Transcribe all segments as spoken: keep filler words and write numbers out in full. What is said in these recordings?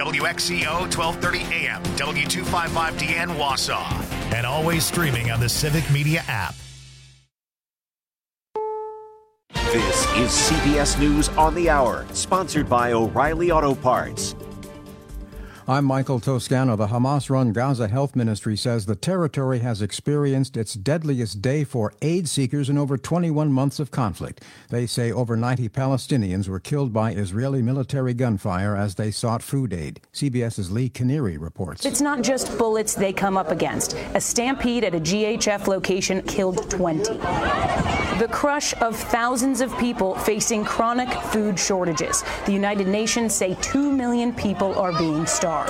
W X C O twelve thirty A M, W two fifty-five D N Wausau, and always streaming on the Civic Media app. This is C B S News on the Hour, sponsored by O'Reilly Auto Parts. I'm Michael Toscano. The Hamas-run Gaza Health Ministry says the territory has experienced its deadliest day for aid seekers in over twenty-one months of conflict. They say over ninety Palestinians were killed by Israeli military gunfire as they sought food aid. CBS's Lee Canary reports. It's not just bullets they come up against. A stampede at a G H F location killed twenty. The crush of thousands of people facing chronic food shortages. The United Nations say two million people are being starved.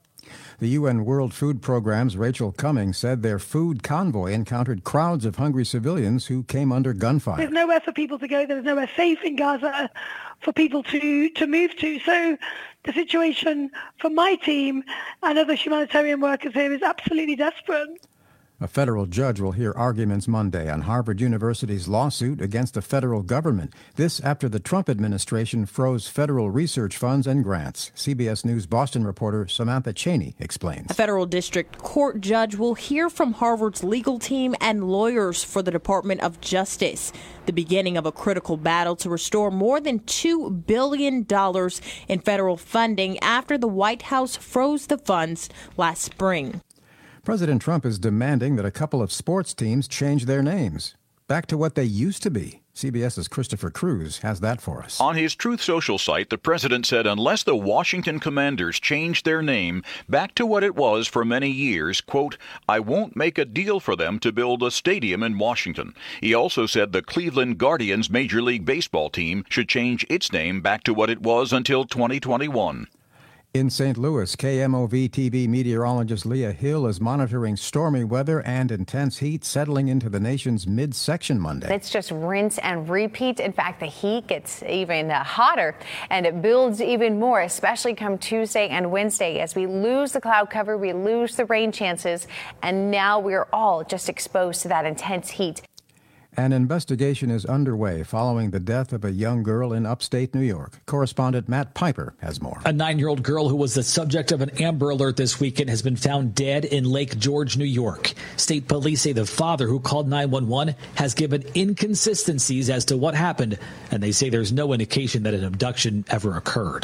The U N World Food Programme's Rachel Cummings said their food convoy encountered crowds of hungry civilians who came under gunfire. There's nowhere for people to go. There's nowhere safe in Gaza for people to, to move to. So the situation for my team and other humanitarian workers here is absolutely desperate. A federal judge will hear arguments Monday on Harvard University's lawsuit against the federal government. This after the Trump administration froze federal research funds and grants. C B S News Boston reporter Samantha Cheney explains. A federal district court judge will hear from Harvard's legal team and lawyers for the Department of Justice. The beginning of a critical battle to restore more than two billion dollars in federal funding after the White House froze the funds last spring. President Trump is demanding that a couple of sports teams change their names back to what they used to be. CBS's Christopher Cruz has that for us. On his Truth Social site, the president said unless the Washington Commanders change their name back to what it was for many years, quote, I won't make a deal for them to build a stadium in Washington. He also said the Cleveland Guardians Major League Baseball team should change its name back to what it was until twenty twenty-one. In Saint Louis, K M O V T V meteorologist Leah Hill is monitoring stormy weather and intense heat settling into the nation's midsection Monday. It's just rinse and repeat. In fact, the heat gets even uh, hotter and it builds even more, especially come Tuesday and Wednesday. As we lose the cloud cover, we lose the rain chances, and now we're all just exposed to that intense heat. An investigation is underway following the death of a young girl in upstate New York. Correspondent Matt Piper has more. A nine-year-old girl who was the subject of an Amber Alert this weekend has been found dead in Lake George, New York. State police say the father who called nine one one has given inconsistencies as to what happened, and they say there's no indication that an abduction ever occurred.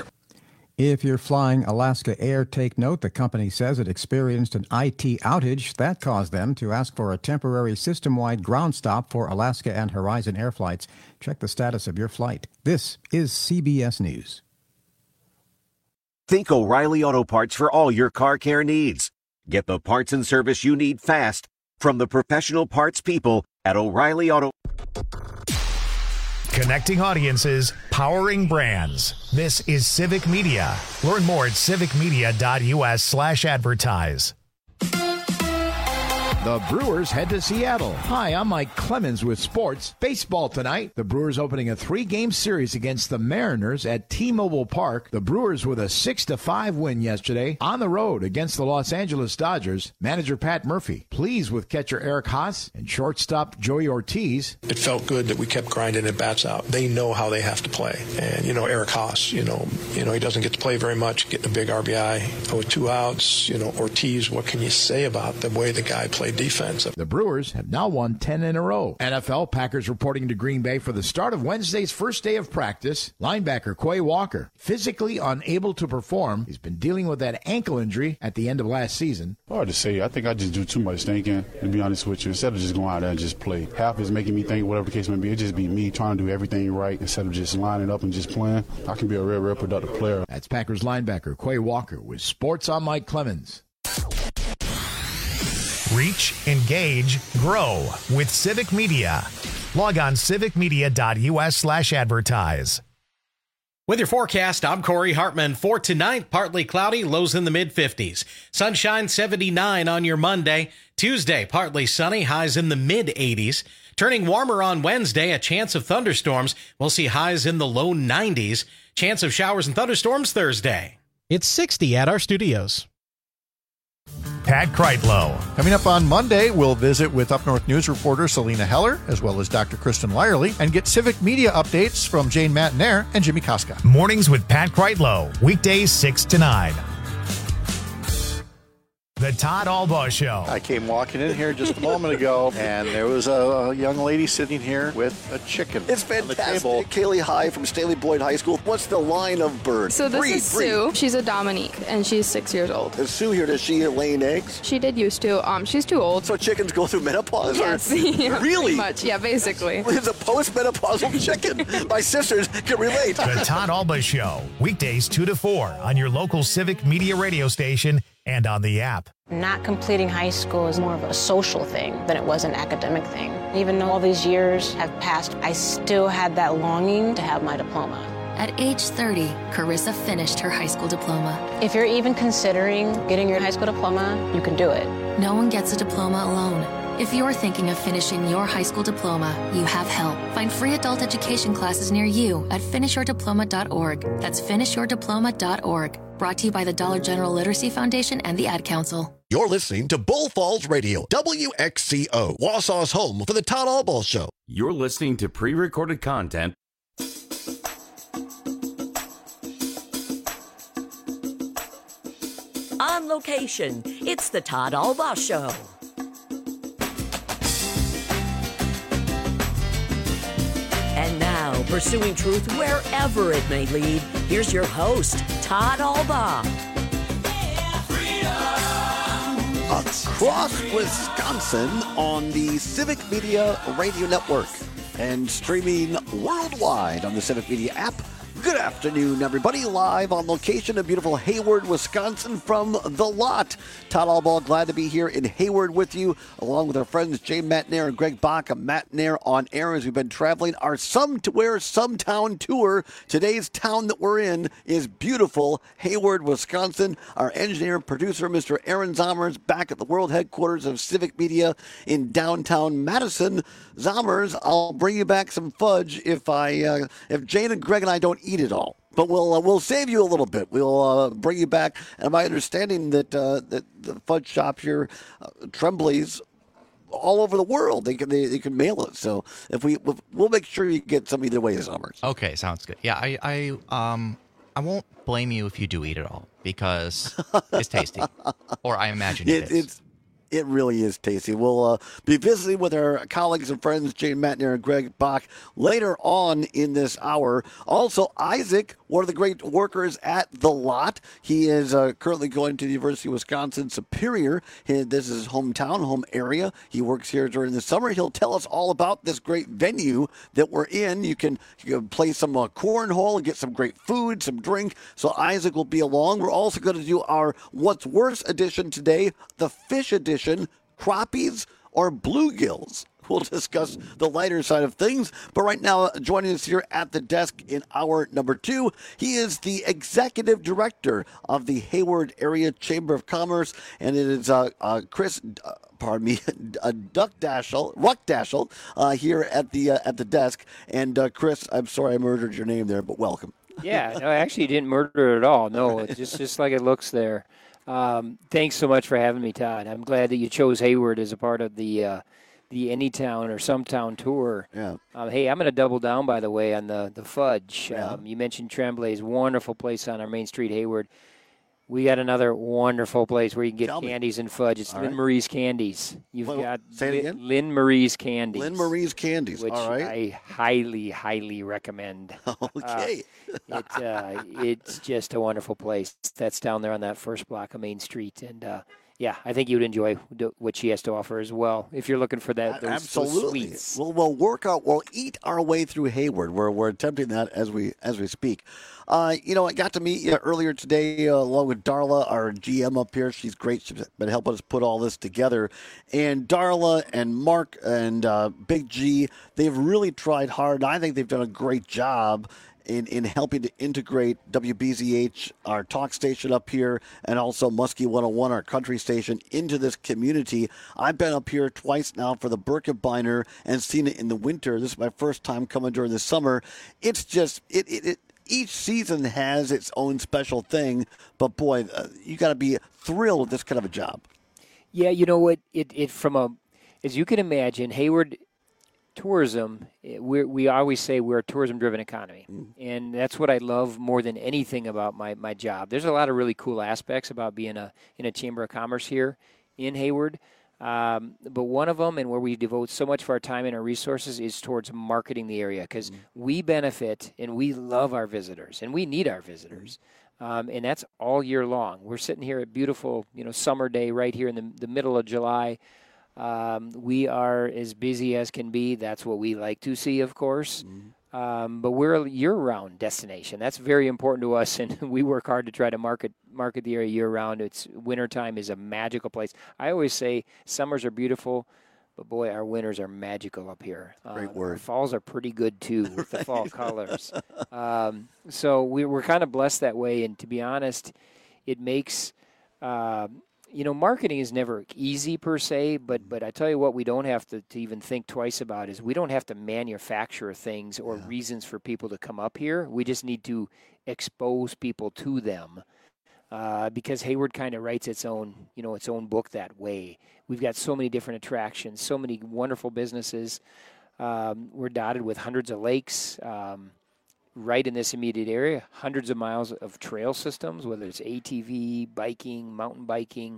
If you're flying Alaska Air, take note. The company says it experienced an I T outage that caused them to ask for a temporary system-wide ground stop for Alaska and Horizon Air flights. Check the status of your flight. This is C B S News. Think O'Reilly Auto Parts for all your car care needs. Get the parts and service you need fast from the professional parts people at O'Reilly Auto. Connecting audiences, powering brands. This is Civic Media. Learn more at civicmedia.us slash advertise. The Brewers head to Seattle. Hi, I'm Mike Clemens with sports. Baseball tonight. The Brewers opening a three-game series against the Mariners at T-Mobile Park. The Brewers with a six to five win yesterday on the road against the Los Angeles Dodgers. Manager Pat Murphy pleased with catcher Eric Haas and shortstop Joey Ortiz. It felt good that we kept grinding at bats out. They know how they have to play. And, you know, Eric Haas, you know, you know, he doesn't get to play very much, getting a big R B I. With two outs, you know, Ortiz, what can you say about the way the guy played defense? The Brewers have now won ten in a row. N F L Packers reporting to Green Bay for the start of Wednesday's first day of practice. Linebacker Quay Walker, physically unable to perform. He's been dealing with that ankle injury at the end of last season. Hard to say. I think I just do too much thinking, to be honest with you, instead of just going out there and just play. Half is making me think, whatever the case may be, it just be me trying to do everything right instead of just lining up and just playing. I can be a real, real productive player. That's Packers linebacker Quay Walker with Sports on Mike Clemens. Reach, engage, grow with Civic Media. Log on civicmedia.us slash advertise. With your forecast, I'm Corey Hartman. For tonight, partly cloudy, lows in the mid fifties. Sunshine seventy-nine on your Monday. Tuesday, partly sunny, highs in the mid eighties. Turning warmer on Wednesday, a chance of thunderstorms. We'll see highs in the low nineties. Chance of showers and thunderstorms Thursday. It's sixty at our studios. Pat Kreitlow. Coming up on Monday, we'll visit with Up North News reporter Selena Heller, as well as Doctor Kristen Lyerly, and get Civic Media updates from Jane Matinaire and Jimmy Koska. Mornings with Pat Kreitlow, weekdays six to nine. The Todd Albaugh Show. I came walking in here just a moment ago, and there was a young lady sitting here with a chicken. It's fantastic. Kaylee High from Staley Boyd High School. What's the line of bird? So this breed, is breed. Sue. She's a Dominique, and she's six years old. Is Sue here? Does she lay eggs? She did used to. Um, she's too old. So chickens go through menopause? Yes. Or? Yeah, really? Pretty much. Yeah, basically. It's a post-menopausal chicken. My sisters can relate. The Todd Albaugh Show. Weekdays two to four on your local Civic Media radio station and on the app. Not completing high school is more of a social thing than it was an academic thing. Even though all these years have passed, I still had that longing to have my diploma. At age thirty, Carissa finished her high school diploma. If you're even considering getting your high school diploma, you can do it. No one gets a diploma alone. If you're thinking of finishing your high school diploma, you have help. Find free adult education classes near you at finish your diploma dot org. That's finish your diploma dot org. Brought to you by the Dollar General Literacy Foundation and the Ad Council. You're listening to Bull Falls Radio, W X C O, Wausau's home for the Todd Albaugh Show. You're listening to pre-recorded content. On location, it's the Todd Albaugh Show. And now, pursuing truth wherever it may lead, here's your host, Todd Albaugh. Across Wisconsin on the Civic Media Radio Network and streaming worldwide on the Civic Media app. Good afternoon, everybody. Live on location in beautiful Hayward, Wisconsin from The Lot. Todd Albaugh, glad to be here in Hayward with you, along with our friends Jay Matnair and Greg Bach. A Matnair on air as we've been traveling our Some to Where Some Town tour. Today's town that we're in is beautiful Hayward, Wisconsin. Our engineer and producer, Mister Aaron Zommers, back at the world headquarters of Civic Media in downtown Madison. Zommers, I'll bring you back some fudge if I, uh, if Jane and Greg and I don't eat it all. But we'll uh, we'll save you a little bit. We'll uh, bring you back. And my understanding that uh, that the fudge shop here, uh, Tremblay's, all over the world. They can they, they can mail it. So if we we'll make sure you get some either way, Summers. Okay, sounds good. Yeah, I I um I won't blame you if you do eat it all because it's tasty, or I imagine it, it is. It's, It really is tasty. We'll uh, be visiting with our colleagues and friends, Jane Matnair and Greg Bach, later on in this hour. Also, Isaac, one of the great workers at The Lot. He is uh, currently going to the University of Wisconsin Superior. He, this is his hometown, home area. He works here during the summer. He'll tell us all about this great venue that we're in. You can, you can play some uh, cornhole and get some great food, some drink. So Isaac will be along. We're also going to do our What's Worse edition today, the fish edition. Crappies or bluegills. We'll discuss the lighter side of things. But right now, joining us here at the desk in hour number two, he is the executive director of the Hayward Area Chamber of Commerce, and it is uh, uh, Chris. Uh, pardon me, uh, Duck Dashel, Ruck Dashel, uh, here at the uh, at the desk. And uh, Chris, I'm sorry I murdered your name there, but welcome. Yeah, no, actually, you didn't murder it at all. No, it's just just like it looks there. Um, thanks so much for having me, Todd. I'm glad that you chose Hayward as a part of the uh, the Anytown or Some Town tour. Yeah. Um, hey, I'm going to double down, by the way, on the, the fudge. Yeah. Um, you mentioned Tremblay's wonderful place on our Main Street, Hayward. We got another wonderful place where you can get Tell candies me. and fudge. It's All Lynn right. Marie's Candies. You've Well, got say it Lin- again? Lynn Marie's Candies. Lynn Marie's Candies. Which All right. I highly, highly recommend. Okay. Uh, it, uh, it's just a wonderful place. That's down there on that first block of Main Street. And, uh, yeah, I think you'd enjoy what she has to offer as well if you're looking for that. Those, Absolutely. Those sweets. We'll, we'll work out. We'll eat our way through Hayward. We're we're attempting that as we as we speak. Uh, you know, I got to meet you earlier today uh, along with Darla, our G M up here. She's great. She's been helping us put all this together. And Darla and Mark and uh, Big G, they've really tried hard. I think they've done a great job in, in helping to integrate W B Z H, our talk station up here, and also Muskie one oh one, our country station, into this community. I've been up here twice now for the Birkebeiner and seen it in the winter. This is my first time coming during the summer. It's just, it, it, it each season has its own special thing, but boy, uh, you got to be thrilled with this kind of a job. Yeah, you know what? It, it from a, as you can imagine, Hayward tourism, we we always say we're a tourism-driven economy, mm. and that's what I love more than anything about my, my job. There's a lot of really cool aspects about being a in a Chamber of Commerce here in Hayward, um, but one of them, and where we devote so much of our time and our resources, is towards marketing the area, because mm. we benefit and we love our visitors, and we need our visitors. Mm. Um, and that's all year long. We're sitting here at beautiful, you know, summer day right here in the, the middle of July. Um, we are as busy as can be. That's what we like to see, of course. Mm-hmm. Um, but we're a year-round destination. That's very important to us, and we work hard to try to market market the area year-round. It's wintertime is a magical place. I always say summers are beautiful, but boy, our winters are magical up here. Great uh, word. Our falls are pretty good too with the fall colors. Um, so we, we're kind of blessed that way, and to be honest, it makes. Uh, You know, marketing is never easy per se, but but I tell you what, we don't have to, to even think twice about is we don't have to manufacture things or yeah. reasons for people to come up here. We just need to expose people to them, uh, because Hayward kind of writes its own, you know, its own book that way. We've got so many different attractions, so many wonderful businesses. Um, we're dotted with hundreds of lakes. Um, right in this immediate area, hundreds of miles of trail systems, whether it's A T V, biking, mountain biking.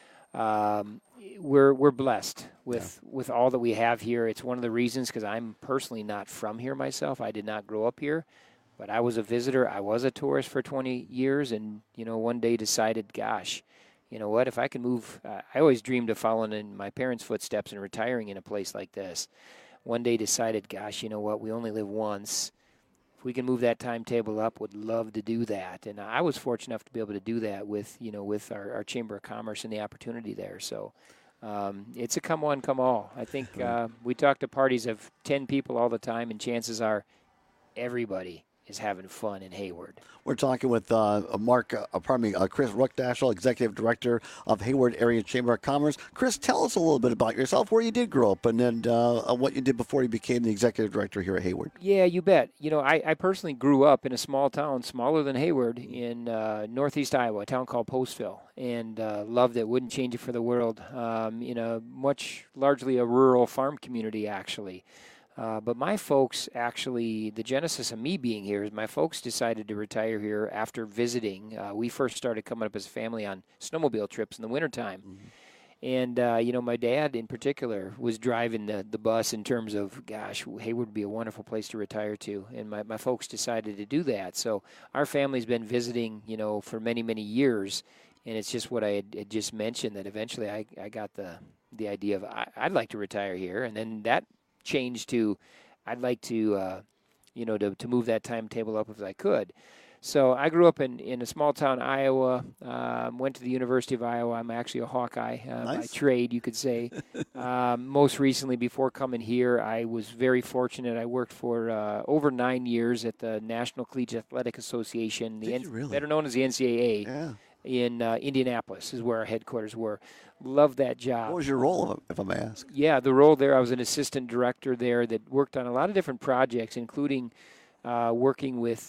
Um, we're we're blessed with, yeah. with all that we have here. It's one of the reasons, because I'm personally not from here myself. I did not grow up here, but I was a visitor. I was a tourist for twenty years, and, you know, one day decided, gosh, you know what, if I can move, uh, I always dreamed of following in my parents' footsteps and retiring in a place like this. One day decided, gosh, you know what, we only live once. If we can move that timetable up, would love to do that. And I was fortunate enough to be able to do that with, you know, with our, our Chamber of Commerce and the opportunity there. So um, it's a come one, come all. I think uh, we talk to parties of ten people all the time, and chances are everybody is having fun in Hayward. We're talking with uh, Mark, uh, pardon me, uh, Chris Ruckdaschel, Executive Director of Hayward Area Chamber of Commerce. Chris, tell us a little bit about yourself, where you did grow up, and then uh, what you did before you became the Executive Director here at Hayward. Yeah, you bet. You know, I, I personally grew up in a small town, smaller than Hayward, in uh, northeast Iowa, a town called Postville, and uh, loved it. Wouldn't change it for the world. Um, you know, much largely a rural farm community, actually. Uh, but my folks actually, the genesis of me being here is my folks decided to retire here after visiting. Uh, we first started coming up as a family on snowmobile trips in the wintertime. Mm-hmm. And, uh, you know, my dad in particular was driving the, the bus in terms of, gosh, Hayward would be a wonderful place to retire to. And my, my folks decided to do that. So our family's been visiting, you know, for many, many years. And it's just what I had, had just mentioned, that eventually I, I got the, the idea of I, I'd like to retire here. And then that changed to I'd like to, uh, you know, to, to move that timetable up if I could. So I grew up in, in a small town, Iowa, um, went to the University of Iowa. I'm actually a Hawkeye uh, nice. by trade, you could say. um, most recently, before coming here, I was very fortunate. I worked for uh, over nine years at the National Collegiate Athletic Association, the N- really? better known as the N C double A. Yeah. In uh, Indianapolis is where our headquarters were. Loved that job. What was your role, if I may ask? Yeah, the role there, I was an assistant director there that worked on a lot of different projects, including uh, working with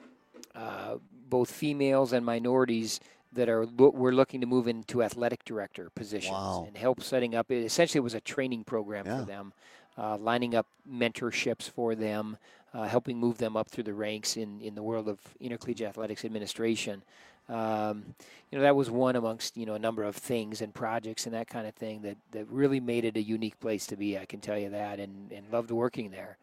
uh, both females and minorities that are lo- were looking to move into athletic director positions wow. and help setting up. It essentially was a training program yeah. for them, uh, lining up mentorships for them, uh, helping move them up through the ranks in, in the world of intercollegiate athletics administration. Um, you know, that was one amongst, you know, a number of things and projects and that kind of thing that, that really made it a unique place to be, I can tell you that, and, and loved working there.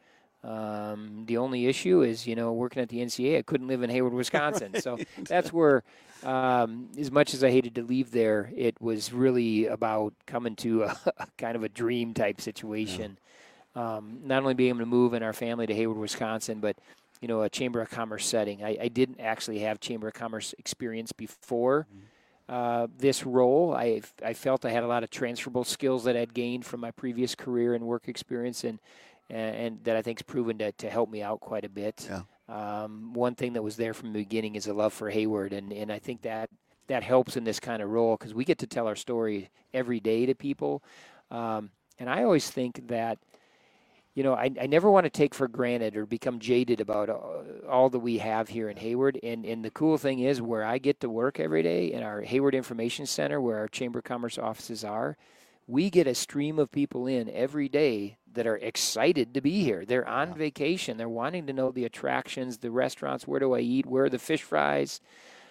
Um, the only issue is, you know, working at the N C double A, I couldn't live in Hayward, Wisconsin. Right. So that's where, um, as much as I hated to leave there, it was really about coming to a, a kind of a dream type situation. Yeah. Um, not only being able to move in our family to Hayward, Wisconsin, but you know, a Chamber of Commerce setting. I, I didn't actually have Chamber of Commerce experience before uh, this role. I I felt I had a lot of transferable skills that I'd gained from my previous career and work experience, and and, and that I think's proven to, to help me out quite a bit. Yeah. Um, one thing that was there from the beginning is a love for Hayward, and, and I think that that helps in this kind of role because we get to tell our story every day to people. Um, and I always think that You know, I, I never want to take for granted or become jaded about all, all that we have here in Hayward. And, and the cool thing is where I get to work every day in our Hayward Information Center, where our Chamber of Commerce offices are, we get a stream of people in every day that are excited to be here. They're on vacation. They're wanting to know the attractions, the restaurants, where do I eat, where are the fish fries,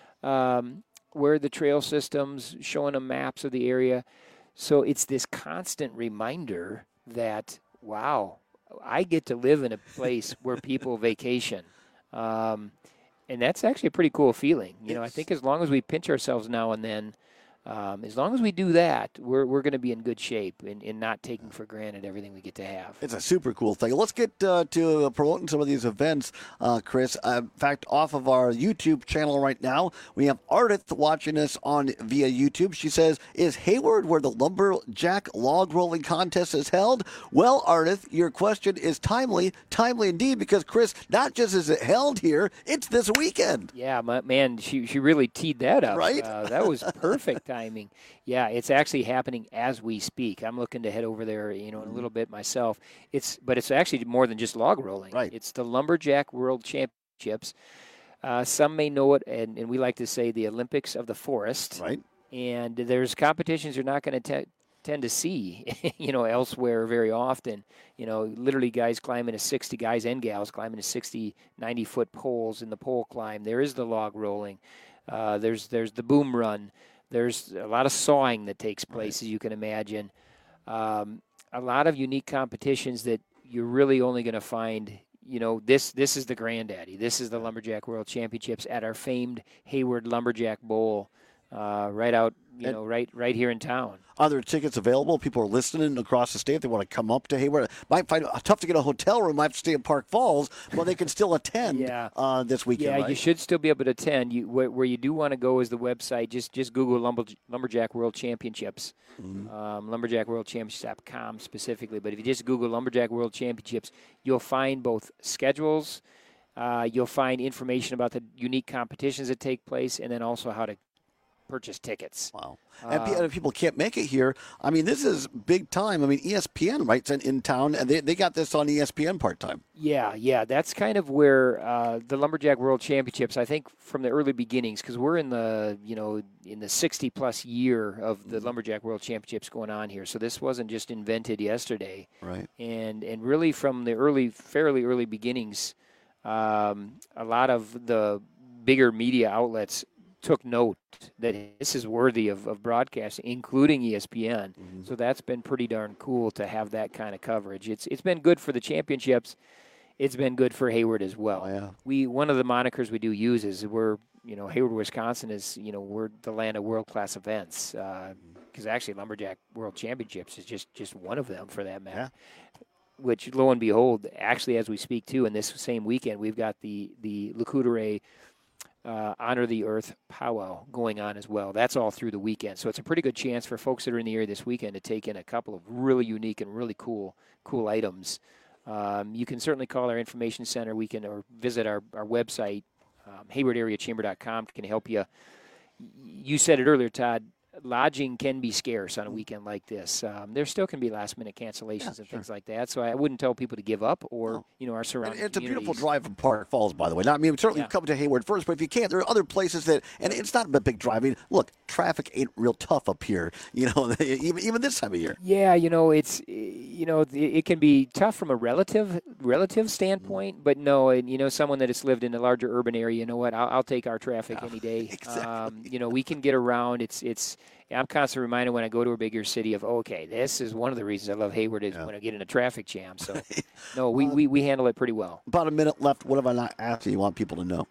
um, where are the trail systems, showing them maps of the area. So it's this constant reminder that, wow, I get to live in a place where people vacation. Um, and that's actually a pretty cool feeling. You know, I think as long as we pinch ourselves now and then, Um, as long as we do that, we're we're going to be in good shape in, in not taking for granted everything we get to have. It's a super cool thing. Let's get uh, to uh, promoting some of these events, uh, Chris. Uh, in fact, off of our YouTube channel right now, we have Ardith watching us on via YouTube. She says, "Is Hayward where the Lumberjack Log Rolling Contest is held?" Well, Ardith, your question is timely, timely indeed, because Chris, not just is it held here, it's this weekend. Yeah, my, man, she she really teed that up. Right? Uh, that was perfect timing. Yeah, it's actually happening as we speak. I'm looking to head over there, you know, in a little bit myself. It's but it's actually more than just log rolling. Right. It's the Lumberjack World Championships. Uh, some may know it, and, and we like to say the Olympics of the Forest. Right. And there's competitions you're not going to tend to see, you know, elsewhere very often. You know, literally guys climbing a sixty, guys and gals climbing a sixty, ninety-foot poles in the pole climb. There is the log rolling. Uh, there's there's the boom run. There's a lot of sawing that takes place, right, as you can imagine. Um, a lot of unique competitions that you're really only going to find, you know, this this is the granddaddy. This is the Lumberjack World Championships at our famed Hayward Lumberjack Bowl, uh, right out, you and know, right right here in town. Are there tickets available? People are listening across the state. They want to come up to Hayward. Might find it tough to get a hotel room. Might have to stay in Park Falls, but they can still attend yeah. uh, this weekend. Yeah, right? You should still be able to attend. You, where, where you do want to go is the website. Just just Google Lumber, Lumberjack World Championships, mm-hmm. um, lumberjack world championships dot com specifically. But if you just Google Lumberjack World Championships, you'll find both schedules. Uh, you'll find information about the unique competitions that take place, and then also how to purchase tickets. Wow. And uh, if people can't make it here, I mean, this is big time. I mean, E S P N, right, in, in town, and they, they got this on E S P N part-time. Yeah, yeah. That's kind of where uh, the Lumberjack World Championships, I think from the early beginnings, because we're in the, you know, in the sixty-plus year of the mm-hmm. Lumberjack World Championships going on here. So this wasn't just invented yesterday. Right. And, and really from the early, fairly early beginnings, um, a lot of the bigger media outlets took note that this is worthy of, of broadcasting, including E S P N. Mm-hmm. So that's been pretty darn cool to have that kind of coverage. It's it's been good for the championships. It's been good for Hayward as well. Oh, yeah. We one of the monikers we do use is we're you know Hayward, Wisconsin is you know we're the land of world class events because uh, actually Lumberjack World Championships is just just one of them for that matter. Yeah. Which lo and behold, actually as we speak too, in this same weekend we've got the the Lac-Courte Uh, Honor the Earth powwow going on as well. That's all through the weekend. So it's a pretty good chance for folks that are in the area this weekend to take in a couple of really unique and really cool cool items. Um, you can certainly call our information center. We can or visit our, our website, um, hayward area chamber dot com can help you. You said it earlier, Todd. Lodging can be scarce on a weekend like this. Um, there still can be last-minute cancellations yeah, and sure. things like that. So I wouldn't tell people to give up or, no. you know, our surrounding It's a beautiful communities. drive from Park Falls, by the way. Now, I mean, certainly Yeah. come to Hayward first, but if you can't, there are other places that, and it's not a big drive. I mean, look, traffic ain't real tough up here, you know, even even this time of year. Yeah, you know, it's, you know, it can be tough from a relative relative standpoint, but no, and, you know, someone that has lived in a larger urban area, you know what, I'll, I'll take our traffic Yeah, any day. exactly. Um, you know, we can get around. It's, it's, I'm constantly reminded when I go to a bigger city of, okay, this is one of the reasons I love Hayward is Yeah. when I get in a traffic jam. So, no, we, we, we handle it pretty well. About a minute left. What have I not asked you want people to know?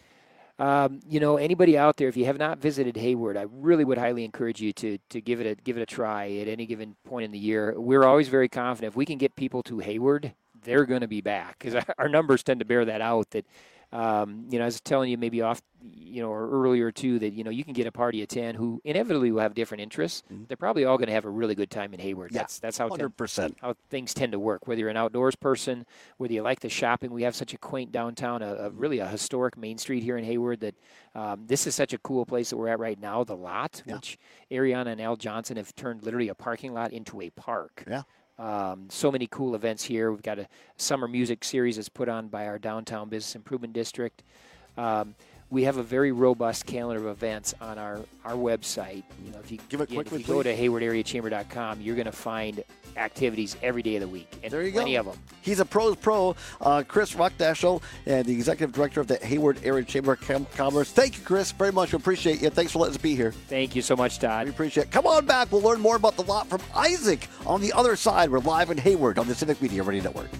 Um, you know, anybody out there, if you have not visited Hayward, I really would highly encourage you to to give it a give it a try at any given point in the year. We're always very confident if we can get people to Hayward, they're going to be back because our numbers tend to bear that out. That um, you know, I was telling you maybe off, you know, or earlier too that you know you can get a party of ten who inevitably will have different interests. Mm-hmm. They're probably all going to have a really good time in Hayward. Yeah, that's that's how one hundred percent how things tend to work. Whether you're an outdoors person, whether you like the shopping, we have such a quaint downtown, a, a really a historic main street here in Hayward. That um, this is such a cool place that we're at right now. The lot, Yeah. which Ariana and Al Johnson have turned literally a parking lot into a park. Yeah. Um, so many cool events here. We've got a summer music series that's put on by our downtown business improvement district. Um, we have a very robust calendar of events on our, our website. You know, if you give it quickly, if you go to hayward area chamber dot com, you're going to find activities every day of the week, and there you plenty go. of them. He's a pros pro, uh, Chris Ruckdaschel, and the executive director of the Hayward Area Chamber of Commerce. Thank you, Chris, very much. We appreciate you. Thanks for letting us be here. Thank you so much, Todd. We appreciate it. Come on back. We'll learn more about the lot from Isaac on the other side. We're live in Hayward on the Civic Media Radio Network.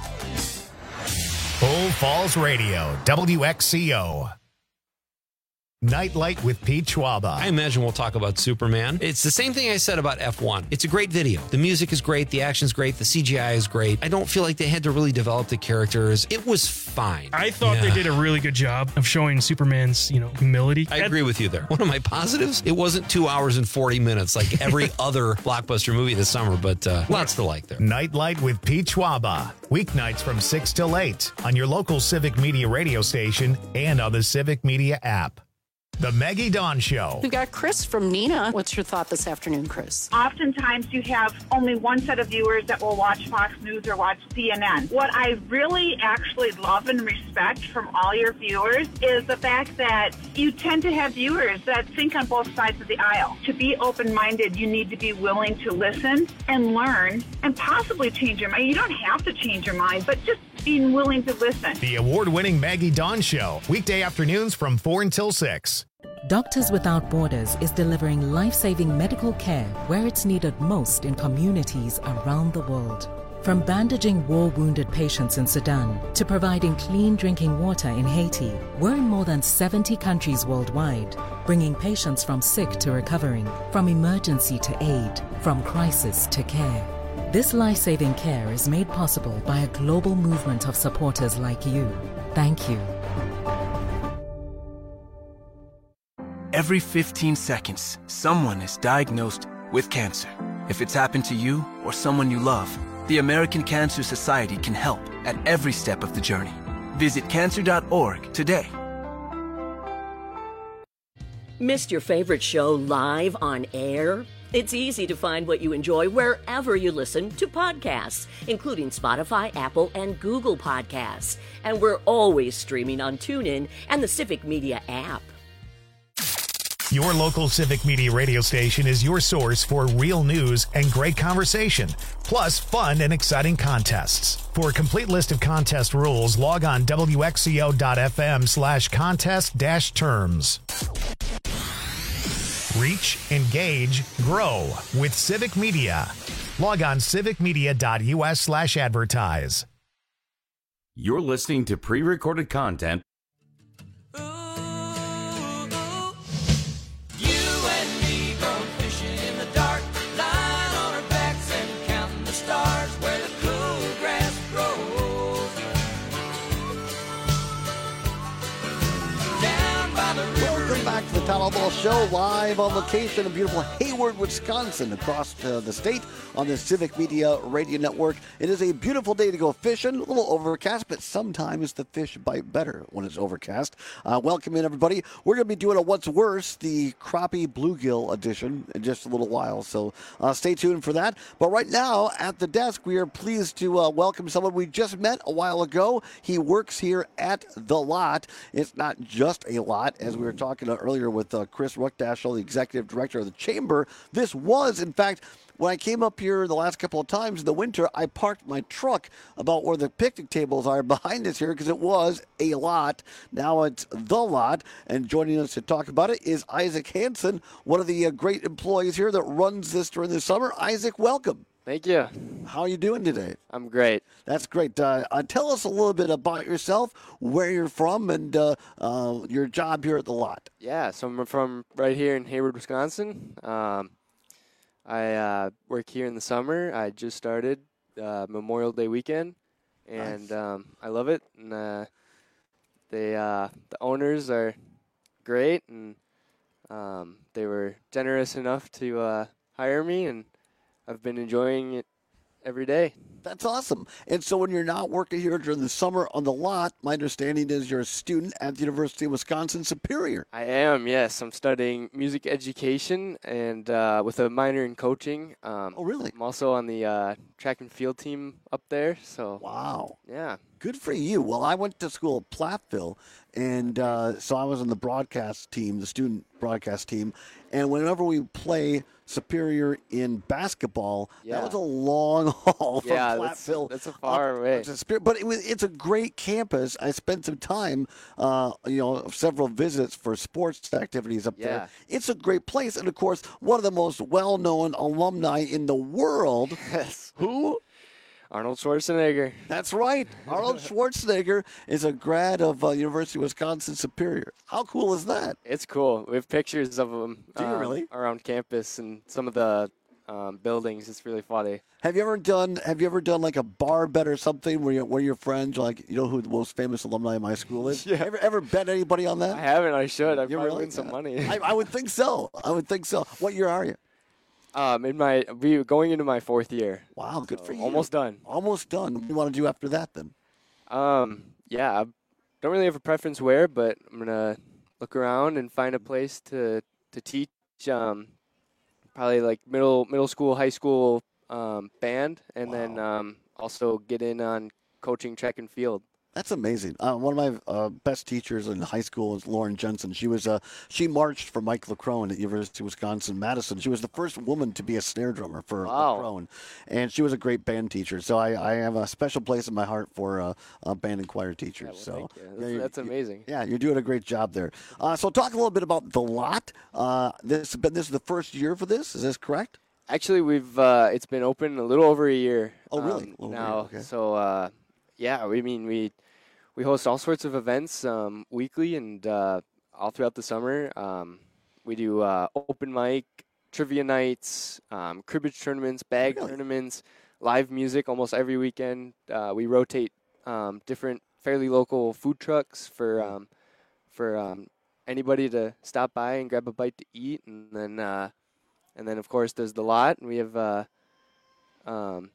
Bull Falls Radio, W X C O. Nightlight with Pete Schwaba. I imagine we'll talk about Superman. It's the same thing I said about F one. It's a great video. The music is great. The action's great. The C G I is great. I don't feel like they had to really develop the characters. It was fine. I thought yeah. they did a really good job of showing Superman's, you know, humility. I agree with you there. One of my positives, it wasn't two hours and forty minutes like every other blockbuster movie this summer, but uh, lots to like there. Nightlight with Pete Schwaba. Weeknights from six till eight on your local Civic Media radio station and on the Civic Media app. The Maggie Dawn Show. We've got Chris from Neenah. What's your thought this afternoon, Chris? Oftentimes you have only one set of viewers that will watch Fox News or watch C N N. What I really actually love and respect from all your viewers is the fact that you tend to have viewers that think on both sides of the aisle. To be open-minded, you need to be willing to listen and learn and possibly change your mind. You don't have to change your mind, but just being willing to listen. The award-winning Maggie Dawn Show. Weekday afternoons from four until six. Doctors Without Borders is delivering life-saving medical care where it's needed most in communities around the world. From bandaging war-wounded patients in Sudan to providing clean drinking water in Haiti, we're in more than seventy countries worldwide, bringing patients from sick to recovering, from emergency to aid, from crisis to care. This life-saving care is made possible by a global movement of supporters like you. Thank you. Every fifteen seconds, someone is diagnosed with cancer. If it's happened to you or someone you love, the American Cancer Society can help at every step of the journey. Visit cancer dot org today. Missed your favorite show live on air? It's easy to find what you enjoy wherever you listen to podcasts, including Spotify, Apple, and Google Podcasts. And we're always streaming on TuneIn and the Civic Media app. Your local Civic Media radio station is your source for real news and great conversation, plus fun and exciting contests. For a complete list of contest rules, log on W X C O dot F M slash contest dash terms. Reach, engage, grow with Civic Media. Log on civic media dot U S slash advertise. You're listening to pre-recorded content. Back to the Town Hall Show, live on location in beautiful Hayward, Wisconsin, across uh, the state on the Civic Media Radio Network. It is a beautiful day to go fishing, a little overcast, but sometimes the fish bite better when it's overcast. Uh, welcome in, everybody. We're going to be doing a What's Worse, the crappie bluegill edition, in just a little while, so uh, stay tuned for that. But right now, at the desk, we are pleased to uh, welcome someone we just met a while ago. He works here at The Lot. It's not just a lot, as we were talking earlier with uh, Chris Ruckdaschel, the executive director of the chamber. This was, in fact, when I came up here the last couple of times in the winter, I parked my truck about where the picnic tables are behind us here because it was a lot. Now it's The Lot, and joining us to talk about it is Isaac Hansen, one of the uh, great employees here that runs this during the summer. Isaac, welcome. Thank you. How are you doing today? I'm great. That's great. Uh, uh, tell us a little bit about yourself, where you're from, and uh, uh, your job here at The Lot. Yeah, so I'm from right here in Hayward, Wisconsin. Um, I uh, work here in the summer. I just started uh, Memorial Day weekend, and nice. um, I love it. And uh, they, uh, the owners are great, and um, they were generous enough to uh, hire me, and I've been enjoying it every day. That's awesome. And so when you're not working here during the summer on the lot, my understanding is you're a student at the University of Wisconsin Superior. I am, yes. I'm studying music education and uh, with a minor in coaching. Um, oh, really? I'm also on the uh, track and field team up there. So wow. Yeah. Good for you. Well, I went to school at Platteville, and uh, so I was on the broadcast team, the student broadcast team. And whenever we play Superior in basketball, Yeah. that was a long haul from Yeah, that's- Platteville. that's a far away. to Superior. But it was, it's a great campus. I spent some time, uh, you know, several visits for sports activities up Yeah. there. It's a great place. And, of course, one of the most well-known alumni in the world. Yes. Who? Arnold Schwarzenegger. That's right. Arnold Schwarzenegger is a grad of uh, University of Wisconsin Superior. How cool is that? It's cool. We have pictures of him Do you um, really? around campus and some of the um, buildings. It's really funny. Have you ever done Have you ever done like a bar bet or something where you, where your friends like you know who the most famous alumni of my school is? Yeah. Ever ever bet anybody on that? I haven't. I should. I You probably really? win some money. I, I would think so. I would think so. What year are you? Um, in my we going into my fourth year. Wow, good for you. Almost done. Almost done. What do you want to do after that then? Um, yeah, I don't really have a preference where, but I'm gonna look around and find a place to to teach. Um, probably like middle middle school, high school um, band, and then um, also get in on coaching track and field. That's amazing. Uh, one of my uh, best teachers in high school is Lauren Jensen. She was uh, she marched for Mike LeCrone at the University of Wisconsin-Madison. She was the first woman to be a snare drummer for Wow. LeCrone, and she was a great band teacher. So I, I have a special place in my heart for uh, uh, band and choir teachers. so thank you. yeah, That's, you- that's you- amazing. Yeah, you're doing a great job there. Uh, so talk a little bit about the lot. Uh, this has been this is the first year for this. Is this correct? Actually, we've uh, it's been open a little over a year. Oh, really? um, A little over a now, year, okay. so uh, yeah, we mean we we host all sorts of events um, weekly and uh, all throughout the summer. Um, we do uh, open mic, trivia nights, um, cribbage tournaments, bag tournaments, live music almost every weekend. Uh, we rotate um, different fairly local food trucks for um, for um, anybody to stop by and grab a bite to eat, and then. Uh, And then, of course, there's the lot. And we have uh, um,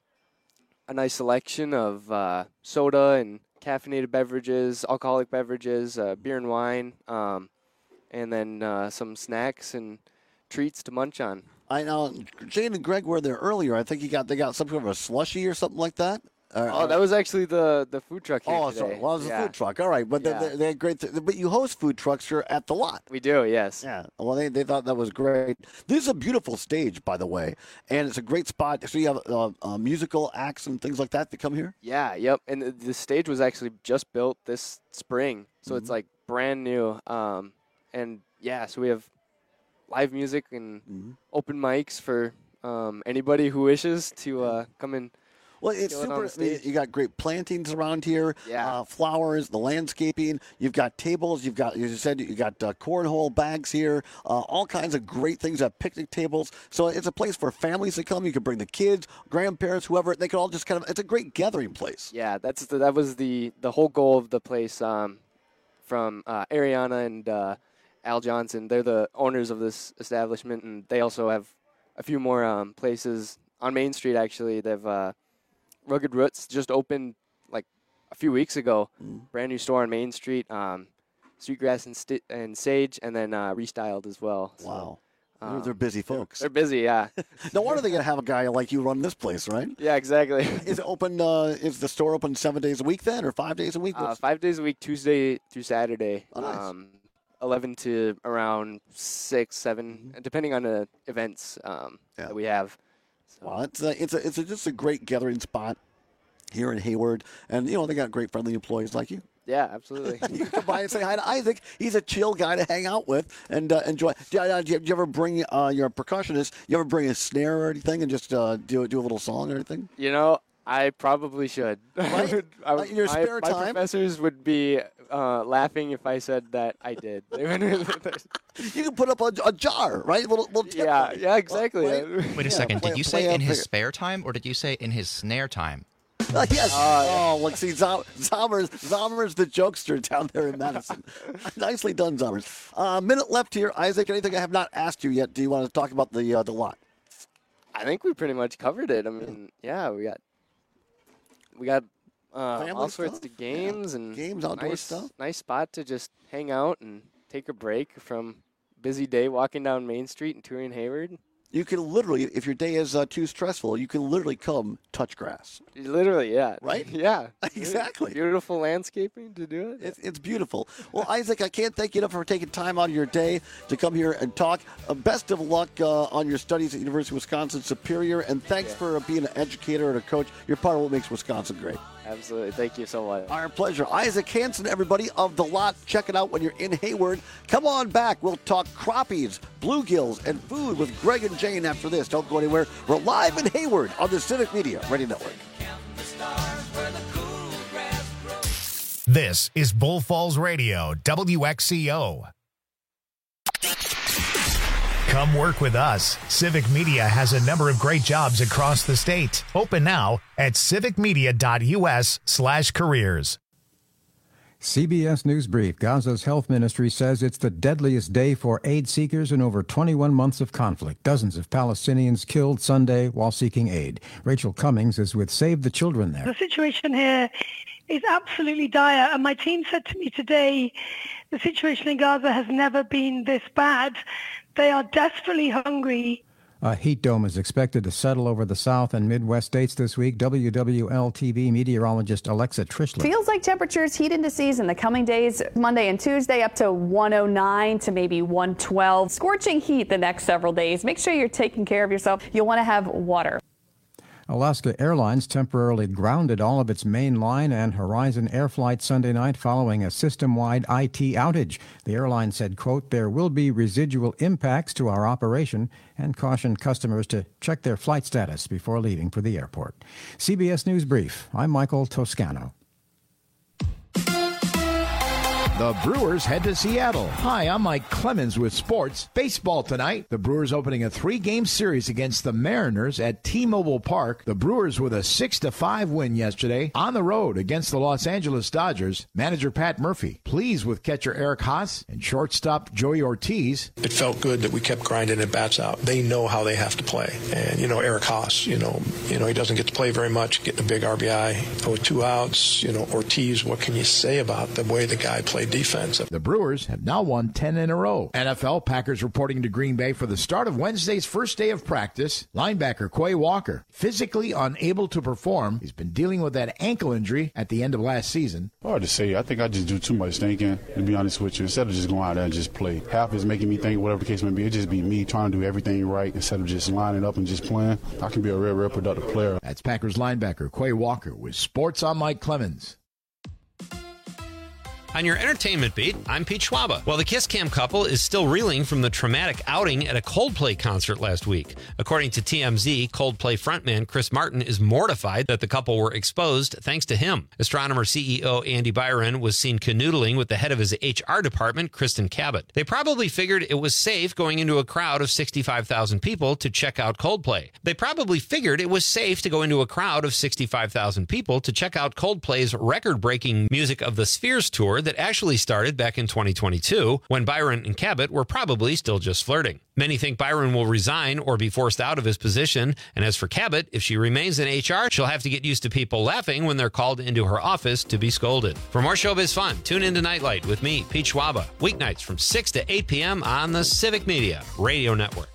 a nice selection of uh, soda and caffeinated beverages, alcoholic beverages, uh, beer and wine, um, and then uh, some snacks and treats to munch on. I know Jane and Greg were there earlier. I think you got they got some kind of a slushy or something like that. Or- Oh, that was actually the, the food truck here Oh, today. sorry. Well, it was Yeah. a food truck. All right, but Yeah. they, they, they had great. Th- but you host food trucks here at the lot. We do, yes. Yeah. Well, they, they thought that was great. This is a beautiful stage, by the way, and it's a great spot. So you have uh, uh, musical acts and things like that that come here. Yeah, yep. And the, the stage was actually just built this spring, so it's Mhm. like brand new. Um, and yeah, so we have live music and Mm-hmm. open mics for um, anybody who wishes to uh, come and. Well, it's kill it on super. the stage. You got great plantings around here. Yeah. Uh, flowers, the landscaping. You've got tables. You've got, as you said, you got uh, cornhole bags here. Uh, all kinds of great things. You have picnic tables. So it's a place for families to come. You can bring the kids, grandparents, whoever. They can all just kind of. It's a great gathering place. Yeah, that's the, that was the the whole goal of the place. Um, from uh, Ariana and uh, Al Johnson, they're the owners of this establishment, and they also have a few more um, places on Main Street. Actually, they've uh, Rugged Roots just opened like a few weeks ago. Mm. Brand new store on Main Street. Um, Sweetgrass and, sti- and Sage, and then uh, Restyled as well. So, Wow. They're, um, they're busy folks. They're busy, yeah. No wonder they got to have a guy like you run this place, right? Yeah, exactly. Is it open? Uh, is the store open seven days a week then, or five days a week? Uh, What's- five days a week, Tuesday through Saturday. Oh, nice. um, eleven to around six, seven, depending on the events um, that we have. Well, it's a, it's a, it's a, just a great gathering spot here in Hayward, and you know they got great friendly employees like you. Yeah, absolutely. You can come by and say hi to Isaac. He's a chill guy to hang out with and uh, enjoy. Do, uh, do, you, do you ever bring uh, your percussionist? You ever bring a snare or anything and just uh, do do a little song or anything? You know, I probably should. Right? I, Like in your my, spare my time? professors would be uh, laughing if I said that I did. They would- You can put up a, a jar, right? A little, little tip yeah, on it. yeah, exactly. Wait a Yeah, second. play- Did you play say a in his figure. spare time, or did you say in his snare time? Uh, yes. oh, look, see, Zom- Zommers, Zommers the jokester down there in Madison. Nicely done, Zommers. Uh, minute left here, Isaac. Anything I have not asked you yet? Do you want to talk about the uh, the lot? I think we pretty much covered it. I mean, yeah, we got we got uh, Family all sorts stuff? of games Yeah. and Games, outdoor nice, stuff. Nice spot to just hang out and take a break from busy day walking down Main Street and touring Hayward. You can literally, if your day is uh, too stressful, you can literally come touch grass. Literally, yeah. Right? Yeah. Exactly. Beautiful landscaping to do it. It's, it's beautiful. Well, Isaac, I can't thank you enough for taking time out of your day to come here and talk. Uh, best of luck uh, on your studies at University of Wisconsin Superior, and thanks Yeah. for uh, being an educator and a coach. You're part of what makes Wisconsin great. Absolutely. Thank you so much. Our pleasure. Isaac Hansen, everybody, of The Lot. Check it out when you're in Hayward. Come on back. We'll talk crappies, bluegills, and food with Greg and Jane after this. Don't go anywhere. We're live in Hayward on the Civic Media Radio Network. This is Bull Falls Radio, W X C O. Come work with us. Civic Media has a number of great jobs across the state. Open now at civicmedia.us slash careers. C B S News Brief. Gaza's health ministry says it's the deadliest day for aid seekers in over twenty-one months of conflict. Dozens of Palestinians killed Sunday while seeking aid. Rachel Cummings is with Save the Children there. The situation here is absolutely dire, and my team said to me today, the situation in Gaza has never been this bad. They are desperately hungry. A heat dome is expected to settle over the South and Midwest states this week. W W L T V meteorologist Alexa Trischler. Feels like temperatures heat into season the coming days, Monday and Tuesday, up to one oh nine to maybe one twelve. Scorching heat the next several days. Make sure you're taking care of yourself. You'll want to have water. Alaska Airlines temporarily grounded all of its main line and Horizon Air flights Sunday night following a system-wide I T outage. The airline said, quote, there will be residual impacts to our operation, and cautioned customers to check their flight status before leaving for the airport. C B S News Brief. I'm Michael Toscano. The Brewers head to Seattle. Hi, I'm Mike Clemens with sports. Baseball tonight. The Brewers opening a three-game series against the Mariners at T-Mobile Park. The Brewers with a six to five win yesterday on the road against the Los Angeles Dodgers. Manager Pat Murphy pleased with catcher Eric Haas and shortstop Joey Ortiz. It felt good that we kept grinding at bats out. They know how they have to play. And, you know, Eric Haas, you know, you know, he doesn't get to play very much, getting a big R B I with two outs. You know, Ortiz, what can you say about the way the guy played defense? The Brewers have now won ten in a row. N F L Packers reporting to Green Bay for the start of Wednesday's first day of practice. Linebacker Quay Walker, physically unable to perform. He's been dealing with that ankle injury at the end of last season. Hard to say. I think I just do too much thinking, to be honest with you, instead of just going out there and just play. Half is making me think, whatever the case may be, it just be me trying to do everything right instead of just lining up and just playing. I can be a real, real productive player. That's Packers linebacker Quay Walker with Sports on Mike Clemens. On your entertainment beat, I'm Pete Schwaba. Well, the Kiss Cam couple is still reeling from the traumatic outing at a Coldplay concert last week. According to T M Z, Coldplay frontman Chris Martin is mortified that the couple were exposed thanks to him. Astronomer C E O Andy Byron was seen canoodling with the head of his H R department, Kristen Cabot. They probably figured it was safe going into a crowd of sixty-five thousand people to check out Coldplay. They probably figured it was safe to go into a crowd of sixty-five thousand people to check out Coldplay's record-breaking Music of the Spheres tour that actually started back in twenty twenty-two, when Byron and Cabot were probably still just flirting. Many think Byron will resign or be forced out of his position, and as for Cabot, if she remains in H R, she'll have to get used to people laughing when they're called into her office to be scolded. For more showbiz fun, tune in to Nightlight with me, Pete Schwaba, weeknights from six to eight p.m. on the Civic Media Radio Network.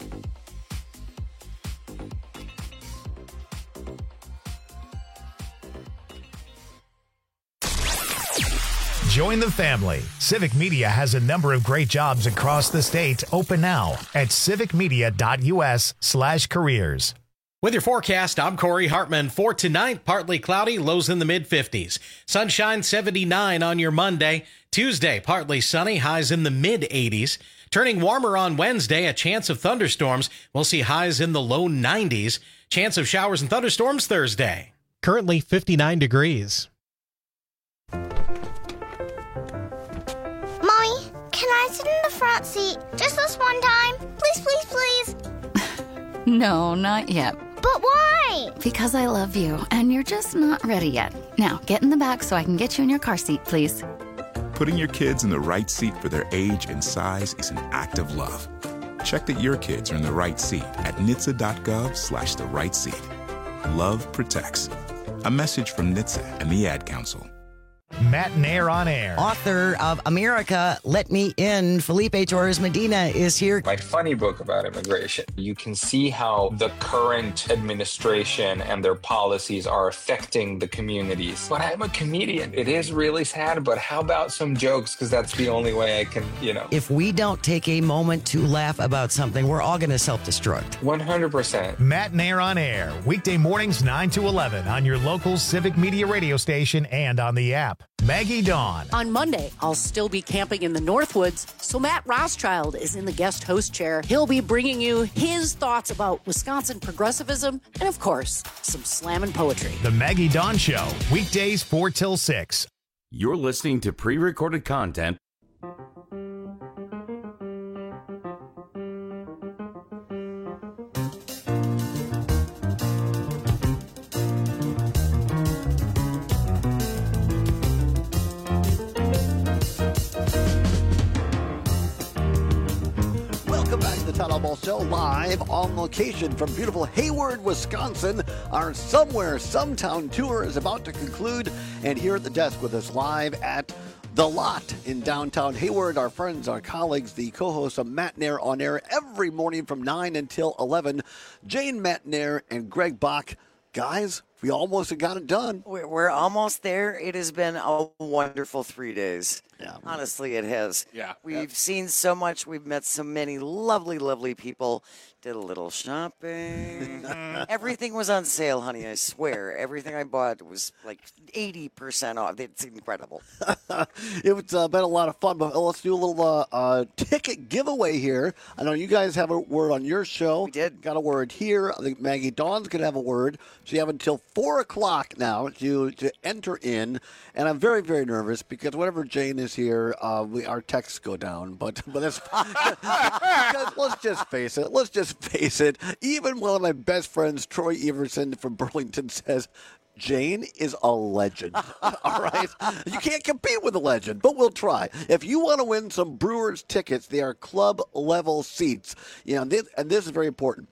Join the family. Civic Media has a number of great jobs across the state. Open now at civicmedia.us slash careers. With your forecast, I'm Corey Hartman. For tonight, partly cloudy, lows in the mid fifties. Sunshine seventy-nine on your Monday. Tuesday, partly sunny, highs in the mid eighties. Turning warmer on Wednesday, a chance of thunderstorms. We'll see highs in the low nineties. Chance of showers and thunderstorms Thursday. Currently fifty-nine degrees. Mommy, can I sit in the front seat just this one time? Please, please, please. No, not yet. But why? Because I love you, and you're just not ready yet. Now, get in the back so I can get you in your car seat, please. Putting your kids in the right seat for their age and size is an act of love. Check that your kids are in the right seat at N H T S A dot gov slash the right seat. Love protects. A message from N H T S A and the Ad Council. Matt Nair on air. Author of America, Let Me In, Felipe Torres Medina is here. My funny book about immigration. You can see how the current administration and their policies are affecting the communities. But I'm a comedian. It is really sad, but how about some jokes? Because that's the only way I can, you know. If we don't take a moment to laugh about something, we're all going to self-destruct. one hundred percent. Matt Nair on air, weekday mornings nine to eleven on your local Civic Media radio station and on the app. Maggie Dawn. On Monday, I'll still be camping in the Northwoods, so Matt Rothschild is in the guest host chair. He'll be bringing you his thoughts about Wisconsin progressivism and, of course, some slam and poetry. The Maggie Dawn Show, weekdays four till six. You're listening to pre-recorded content. Show live on location from beautiful Hayward, Wisconsin. Our Somewhere Sometown tour is about to conclude, and here at the desk with us live at The Lot in downtown Hayward, our friends, our colleagues, the co-hosts of Matt Nair on air every morning from nine until eleven, Jane Matt Nair and Greg Bach. Guys, we almost got it done. We're, we're almost there. It has been a wonderful three days. Yeah. Honestly, it has. Yeah. We've yeah. seen so much. We've met so many lovely, lovely people. Did a little shopping. Everything was on sale, honey. I swear. Everything I bought was like eighty percent off. It's incredible. It's uh, been a lot of fun, but let's do a little uh, uh, ticket giveaway here. I know you guys have a word on your show. We did. Got a word here. I think Maggie Dawn's going to have a word. So you have until four o'clock now to, to enter in. And I'm very, very nervous because whenever Jane is here, uh, we, our texts go down. But, but that's because let's just face it. Let's just face it. Even one of my best friends, Troy Everson from Burlington, says, Jane is a legend. All right? You can't compete with a legend, but we'll try. If you want to win some Brewers tickets, they are club-level seats. You know, this, and this is very important.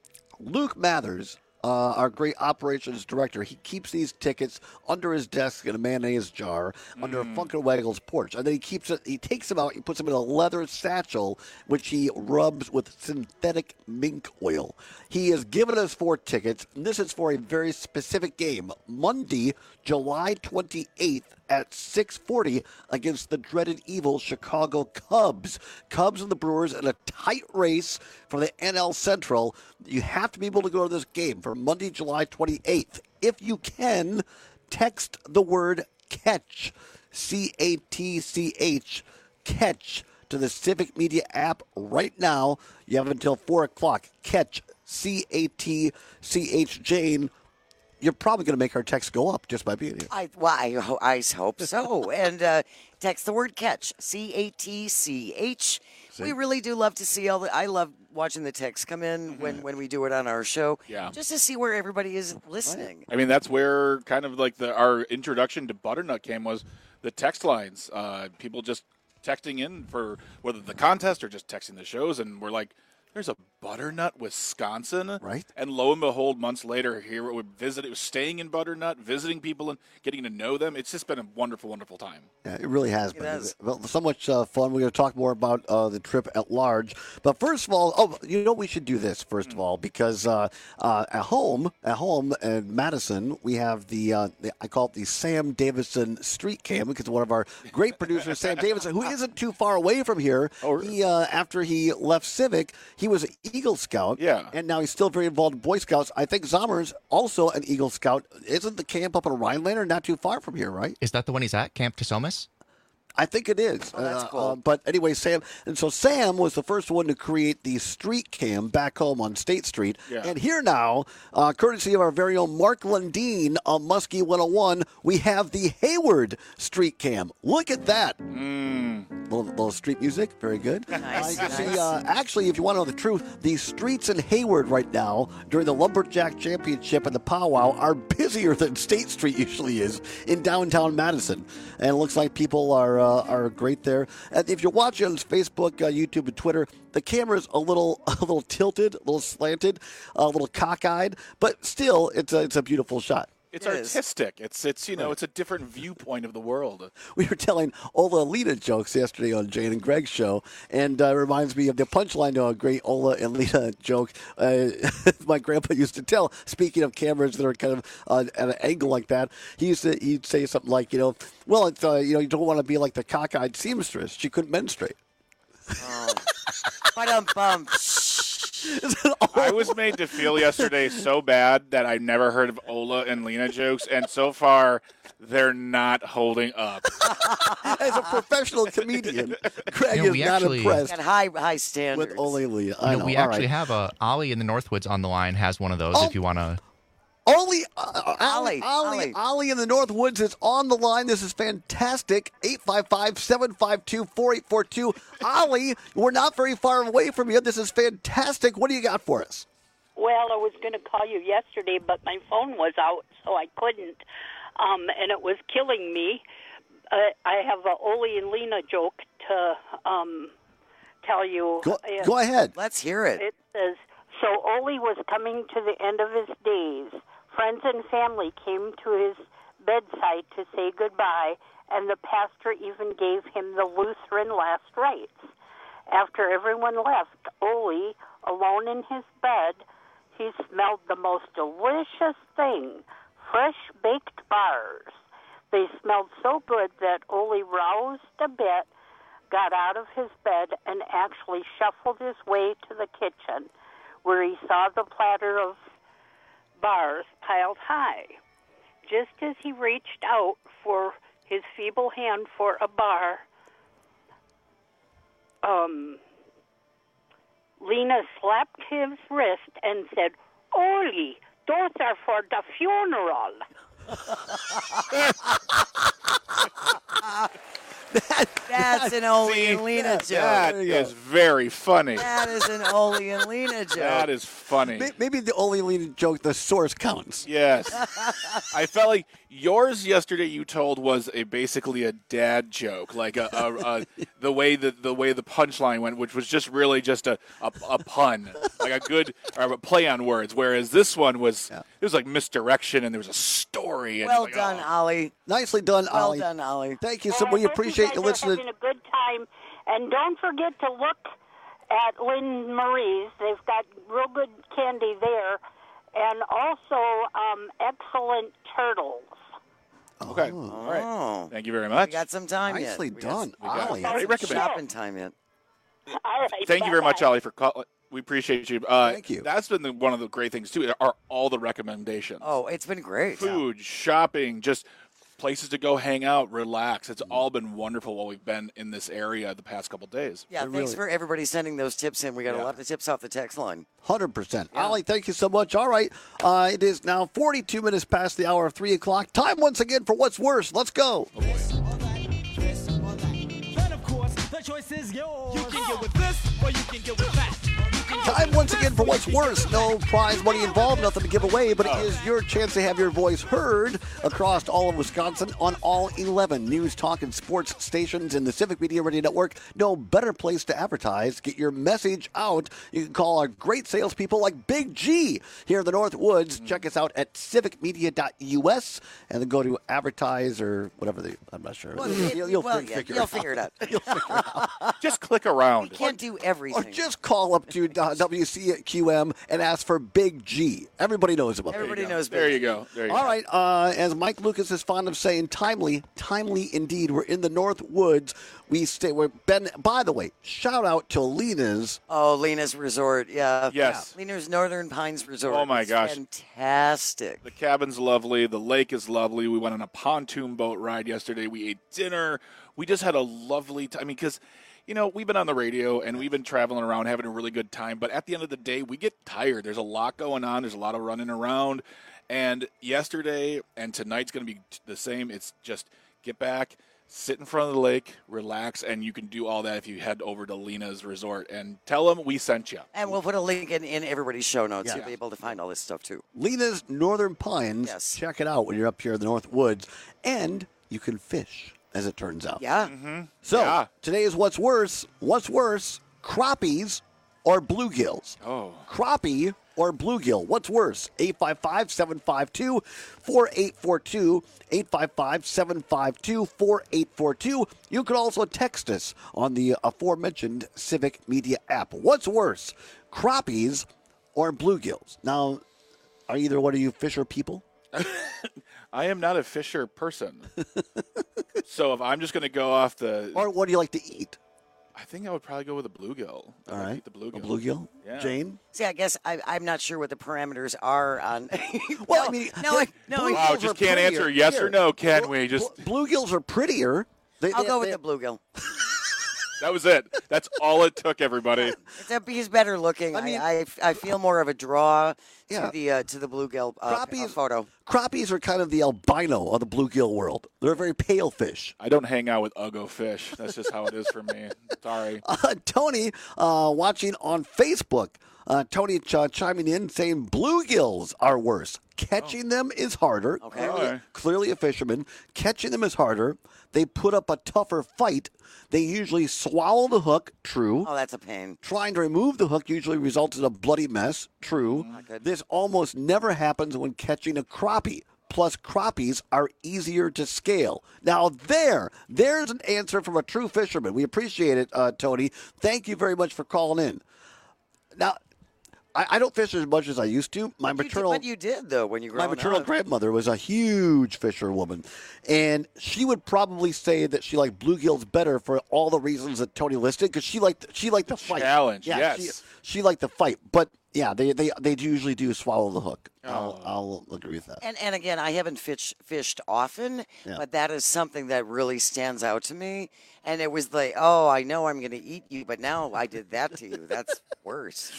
Luke Mathers, Uh, our great operations director, he keeps these tickets under his desk in a mayonnaise jar mm. under Funkin' Waggle's porch. And then he keeps it, he takes them out, he puts them in a leather satchel, which he rubs with synthetic mink oil. He has given us four tickets, and this is for a very specific game. Monday, July twenty-eighth at six forty against the dreaded evil Chicago Cubs. Cubs and the Brewers in a tight race for the N L Central. You have to be able to go to this game for Monday, July twenty-eighth. If you can, text the word catch, C A T C H, catch, to the Civic Media app right now. You have until four o'clock. Catch, C A T C H, Jane. You're probably going to make our text go up just by being here. I, well, I, ho- I hope so. And uh, text the word catch, C A T C H. See? We really do love to see all the, I love watching the texts come in mm-hmm. when, when we do it on our show. Yeah. Just to see where everybody is listening. I mean, that's where kind of like the our introduction to Butternut came was the text lines. Uh, people just texting in for whether the contest or just texting the shows. And we're like, there's a Butternut, Wisconsin, right? And lo and behold, months later, here we visit. It was staying in Butternut, visiting people and getting to know them. It's just been a wonderful, wonderful time. Yeah, it really has it been. Has. Well, so much uh, fun. We're going to talk more about uh, the trip at large. But first of all, oh, you know, we should do this first mm. of all because uh, uh, at home, at home in Madison, we have the, uh, the I call it the Sam Davison Street Cam because one of our great producers, Sam Davison, who isn't too far away from here. Oh, really? He uh, after he left Civic, he was an Eagle Scout. Yeah. And now he's still very involved in Boy Scouts. I think Zommer's also an Eagle Scout. Isn't the camp up in Rhinelander not too far from here, right? Is that the one he's at, Camp Tasomas? I think it is. Oh, that's cool. Uh, uh, but anyway, Sam, and so Sam was the first one to create the street cam back home on State Street. Yeah. And here now, uh, courtesy of our very own Mark Lundeen on Muskie one oh one, we have the Hayward street cam. Look at that. Mm. Little, little street music. Very good. Nice, uh, you can nice. see, uh, actually, if you want to know the truth, the streets in Hayward right now during the Lumberjack Championship and the powwow are busier than State Street usually is in downtown Madison. And it looks like people are uh, are great there. And if you're watching on Facebook, uh, YouTube, and Twitter, the camera's a little a little tilted, a little slanted, a little cockeyed, but still, it's a, it's a beautiful shot. It's It is. artistic. It's it's you know it's a different viewpoint of the world. We were telling Ola and Lena jokes yesterday on Jane and Greg's show, and uh, it reminds me of the punchline to a great Ola and Lena joke uh, my grandpa used to tell. Speaking of cameras that are kind of uh, at an angle like that, he used to he'd say something like, you know, well, it's uh, you know, you don't want to be like the cockeyed seamstress. She couldn't menstruate. Oh. Ba-dum-bum. I was made to feel yesterday so bad that I never heard of Ola and Lena jokes, and so far they're not holding up. As a professional comedian, Greg You know, is we not actually- impressed Got high high standards. with Ola and Lena. You I know, know. we All actually right. have a Ollie in the Northwoods on the line has one of those Oh. if you want to. Ollie, uh, Ollie, Ollie, Ollie, Ollie. Ollie in the Northwoods is on the line. This is fantastic. eight five five, seven five two, four eight four two. Ollie, we're not very far away from you. This is fantastic. What do you got for us? Well, I was going to call you yesterday, but my phone was out, so I couldn't, um, and it was killing me. Uh, I have a Ole and Lena joke to um, tell you. Go, Uh, go ahead. Let's hear it. It says, so Ole was coming to the end of his days. Friends and family came to his bedside to say goodbye, and the pastor even gave him the Lutheran last rites. After everyone left, Ole, alone in his bed, he smelled the most delicious thing, fresh baked bars. They smelled so good that Ole roused a bit, got out of his bed, and actually shuffled his way to the kitchen, where he saw the platter of bars piled high. Just as he reached out for his feeble hand for a bar, um, Lena slapped his wrist and said, Ole, those are for the funeral. That's an Ole and Lena joke. That is very funny. That is an Ole and Lena joke. That is funny. May- Maybe the Ole and Lena joke, the source counts. Yes. I felt like yours yesterday you told was a basically a dad joke, like a, a, a the way the the way the punchline went, which was just really just a, a, a pun, like a good or a play on words. Whereas this one was it was like misdirection and there was a story. And Well like, done, oh. Ollie. Nicely done, Well Ollie. done, Ollie. Thank you so Well, much. We I hope appreciate you you guys are listening. having a good time. And don't forget to look at Lynn Marie's. They've got real good candy there. And also um, excellent turtles. Okay. All right. Oh. Thank you very much. We got some time yet. Nicely We got done, some- we got Ollie. some Great recommend- shopping time yet. All right. Thank you very much, bye-bye. Ollie, for calling. We appreciate you. Uh, Thank you. That's been the, one of the great things too. Are all the recommendations? Oh, it's been great. Food, shopping, just places to go hang out, relax. It's all been wonderful while we've been in this area the past couple days. Yeah, It thanks really- for everybody sending those tips in. We got Yeah. a lot of tips off the text line. one hundred percent. Ollie, thank you so much. All right. Uh, it is now forty-two minutes past the hour of three o'clock. Time once again for What's Worse. Let's go. Time once again for What's Worse. No prize money involved, nothing to give away, but it is your chance to have your voice heard across all of Wisconsin on all eleven news, talk, and sports stations in the Civic Media Radio Network. No better place to advertise. Get your message out. You can call our great salespeople like Big G here in the North Woods. Check us out at civic media dot U S and then go to advertise or whatever they, I'm not sure. Well, You'll, you'll well, fi- yeah, figure, you'll it figure it out. You'll figure it out. Just click around. You can't do Or everything. just call up to uh, W C Q M and ask for Big G. Everybody knows about Everybody Big G. knows. There Big you G. go. There you All go. right, uh, as Mike Lucas is fond of saying, timely, timely indeed. We're in the North Woods. We stay. We're been. By the way, shout out to Lena's. Oh, Lena's Resort. Yeah. Yes. Yeah. Lena's Northern Pines Resort. Oh, my It's gosh. Fantastic. The cabin's lovely. The lake is lovely. We went on a pontoon boat ride yesterday. We ate dinner. We just had a lovely time. I mean, because, you know, we've been on the radio and we've been traveling around having a really good time. But at the end of the day, we get tired. There's a lot going on. There's a lot of running around. And yesterday and tonight's going to be the same. It's just get back, sit in front of the lake, relax, and you can do all that if you head over to Lena's Resort and tell them we sent you. And we'll put a link in, in everybody's show notes. Yeah. You'll be able to find all this stuff, too. Lena's Northern Pines. Yes. Check it out when you're up here in the North Woods, and you can fish, as it turns out. Yeah. Mm-hmm. So Yeah. today is what's worse. What's worse, crappies or bluegills? Oh. Crappie or bluegill? What's worse? eight five five, seven five two, four eight four two, eight five five, seven five two, four eight four two. You can also text us on the aforementioned Civic Media app. What's worse, crappies or bluegills? Now, are either one of you fisher people? I am not a fisher person. So if I'm just going to go off the... Or what do you like to eat? I think I would probably go with a bluegill. All right. Eat the bluegill. A bluegill? Yeah. Jane? See, I guess I, I'm not sure what the parameters are on. Well, no, I mean, no, I, no. bluegills Wow, are just can't prettier. answer yes Here. or no, can we? Just Bluegills are prettier. They, I'll they, go they, with the bluegill. That was it. That's all it took, everybody. It's a, he's better looking. I I mean- I, I feel more of a draw Yeah. to the uh, to the bluegill uh, Crappies- uh, photo. Crappies are kind of the albino of the bluegill world. They're a very pale fish. I don't hang out with Uggo fish. That's just how it is for me. Sorry. Uh, Tony, uh, watching on Facebook, uh, Tony ch- chiming in saying bluegills are worse. Catching them is harder. Okay. Clearly, Alright. clearly a fisherman. Catching them is harder. They put up a tougher fight. They usually swallow the hook. True. Oh, that's a pain. Trying to remove the hook usually results in a bloody mess. True. good. This almost never happens when catching a crappie. Plus, crappies are easier to scale. Now, there, there's an answer from a true fisherman. We appreciate it, uh, Tony. Thank you very much for calling in. Now, I, I don't fish as much as I used to. My You did- maternal, but you did though when you grew my up. maternal grandmother was a huge fisherwoman, and she would probably say that she liked bluegills better for all the reasons that Tony listed, because she liked she liked the fight. Challenge, Yeah, yes. she, she liked the fight, but yeah, they they they usually do swallow the hook. I'll, Oh. I'll agree with that. And and again, I haven't fish, fished often, Yeah. but that is something that really stands out to me. And it was like, oh, I know I'm going to eat you, but now I did that to you. That's worse.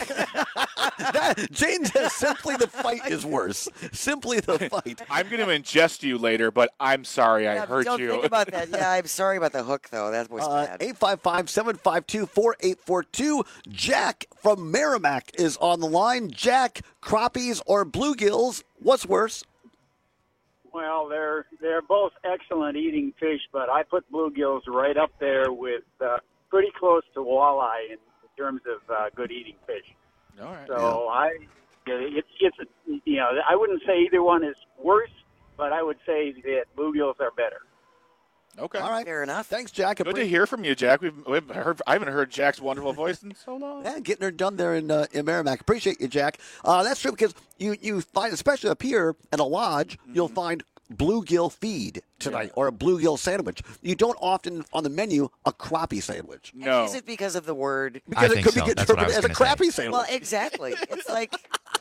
That, Jane says simply the fight is worse. Simply the fight. I'm going to ingest you later, but I'm sorry I Yeah, hurt don't you. think about that. Yeah, I'm sorry about the hook, though. That was Uh, bad. eight five five, seven five two, four eight four two. Jack from Merrimack is on the line. Jack, crappies or bluegills, what's worse? Well, they're they're both excellent eating fish, but I put bluegills right up there with uh, pretty close to walleye in terms of uh, good eating fish. All right. So I, it's it's you know I wouldn't say either one is worse, but I would say that bluegills are better. Okay. All right. Fair enough. Thanks, Jack. Good to Appre- hear from you, Jack. We've, we've heard. I haven't heard Jack's wonderful voice in so long. Yeah, getting her done there in uh, in Merrimack. Appreciate you, Jack. Uh, that's true because you, you find, especially up here at a lodge, Mm-hmm. you'll find bluegill feed tonight or a bluegill sandwich. You don't often on the menu a crappie sandwich. No. Is it because of the word? Because I it think could so. be That's what I interpreted was as a gonna say. crappie sandwich. Well, exactly. It's like,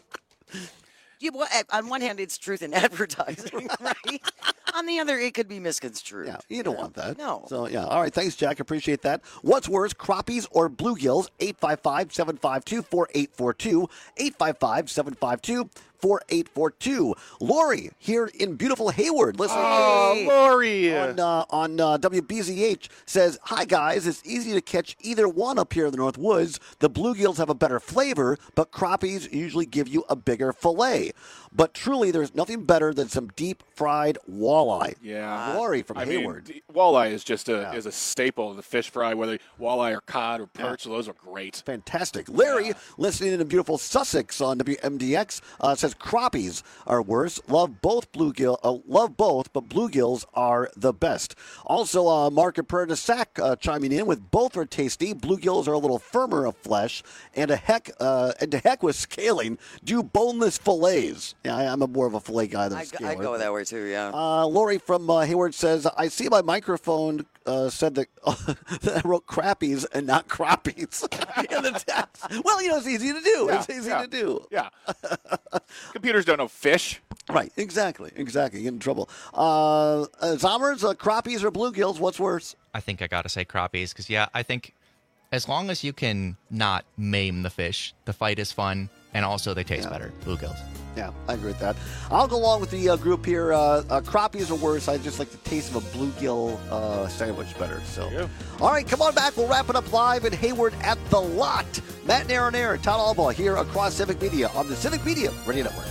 you, well, on one hand, it's truth in advertising, right? On the other, it could be misconstrued. Yeah, you don't want that. No. So, yeah. All right. Thanks, Jack. Appreciate that. What's worse, crappies or bluegills? eight five five, seven five two, four eight four two. eight five five, seven five two, four eight four two. Lori here in beautiful Hayward. Listen. Oh, Lori. On, uh, on uh, W B Z H says, hi, guys. It's easy to catch either one up here in the North Woods. The bluegills have a better flavor, but crappies usually give you a bigger fillet. But truly, there's nothing better than some deep fried walleye. Yeah. Lori from I Hayward. mean, d- walleye is just a is a staple of the fish fry, whether walleye or cod or perch. Those are great. Fantastic. Larry, listening in beautiful Sussex on W M D X, uh, says crappies are worse. Love both bluegill. Uh, love both, but bluegills are the best. Also, uh, Mark and Prairie Sack uh, chiming in with both are tasty. Bluegills are a little firmer of flesh, and a heck, uh, and to heck with scaling. Do boneless fillets. Yeah, I, I'm a more of a fillet guy than a I, scaler. I go that way too, yeah. Uh, Lori from uh, Hayward says, I see my microphone uh, said that, that I wrote crappies and not crappies in the text. Well, you know, it's easy to do. Yeah, it's easy yeah, to do. Yeah. Computers don't know fish. Right, exactly, exactly. You get in trouble. Uh, uh, Zommers, uh, crappies or bluegills, what's worse? I think I gotta say crappies because yeah, I think as long as you can not maim the fish, the fight is fun, and also they taste Yeah. better. Bluegills. Yeah, I agree with that. I'll go along with the uh, group here. Uh, uh, crappies are worse. I just like the taste of a bluegill uh, sandwich better. So, all right, come on back. We'll wrap it up live in Hayward at the Lot. Matt and Aaron Air, Todd Albaugh here across Civic Media on the Civic Media Radio Network.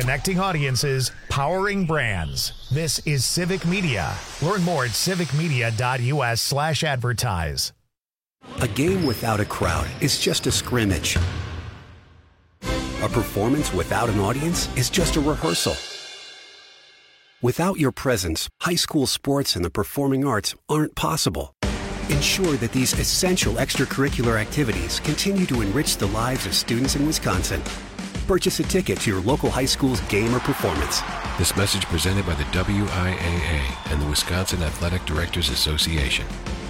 Connecting audiences, powering brands. This is Civic Media. Learn more at civicmedia.us slash advertise. A game without a crowd is just a scrimmage. A performance without an audience is just a rehearsal. Without your presence, high school sports and the performing arts aren't possible. Ensure that these essential extracurricular activities continue to enrich the lives of students in Wisconsin. Purchase a ticket to your local high school's game or performance. This message presented by the W I A A and the Wisconsin Athletic Directors Association.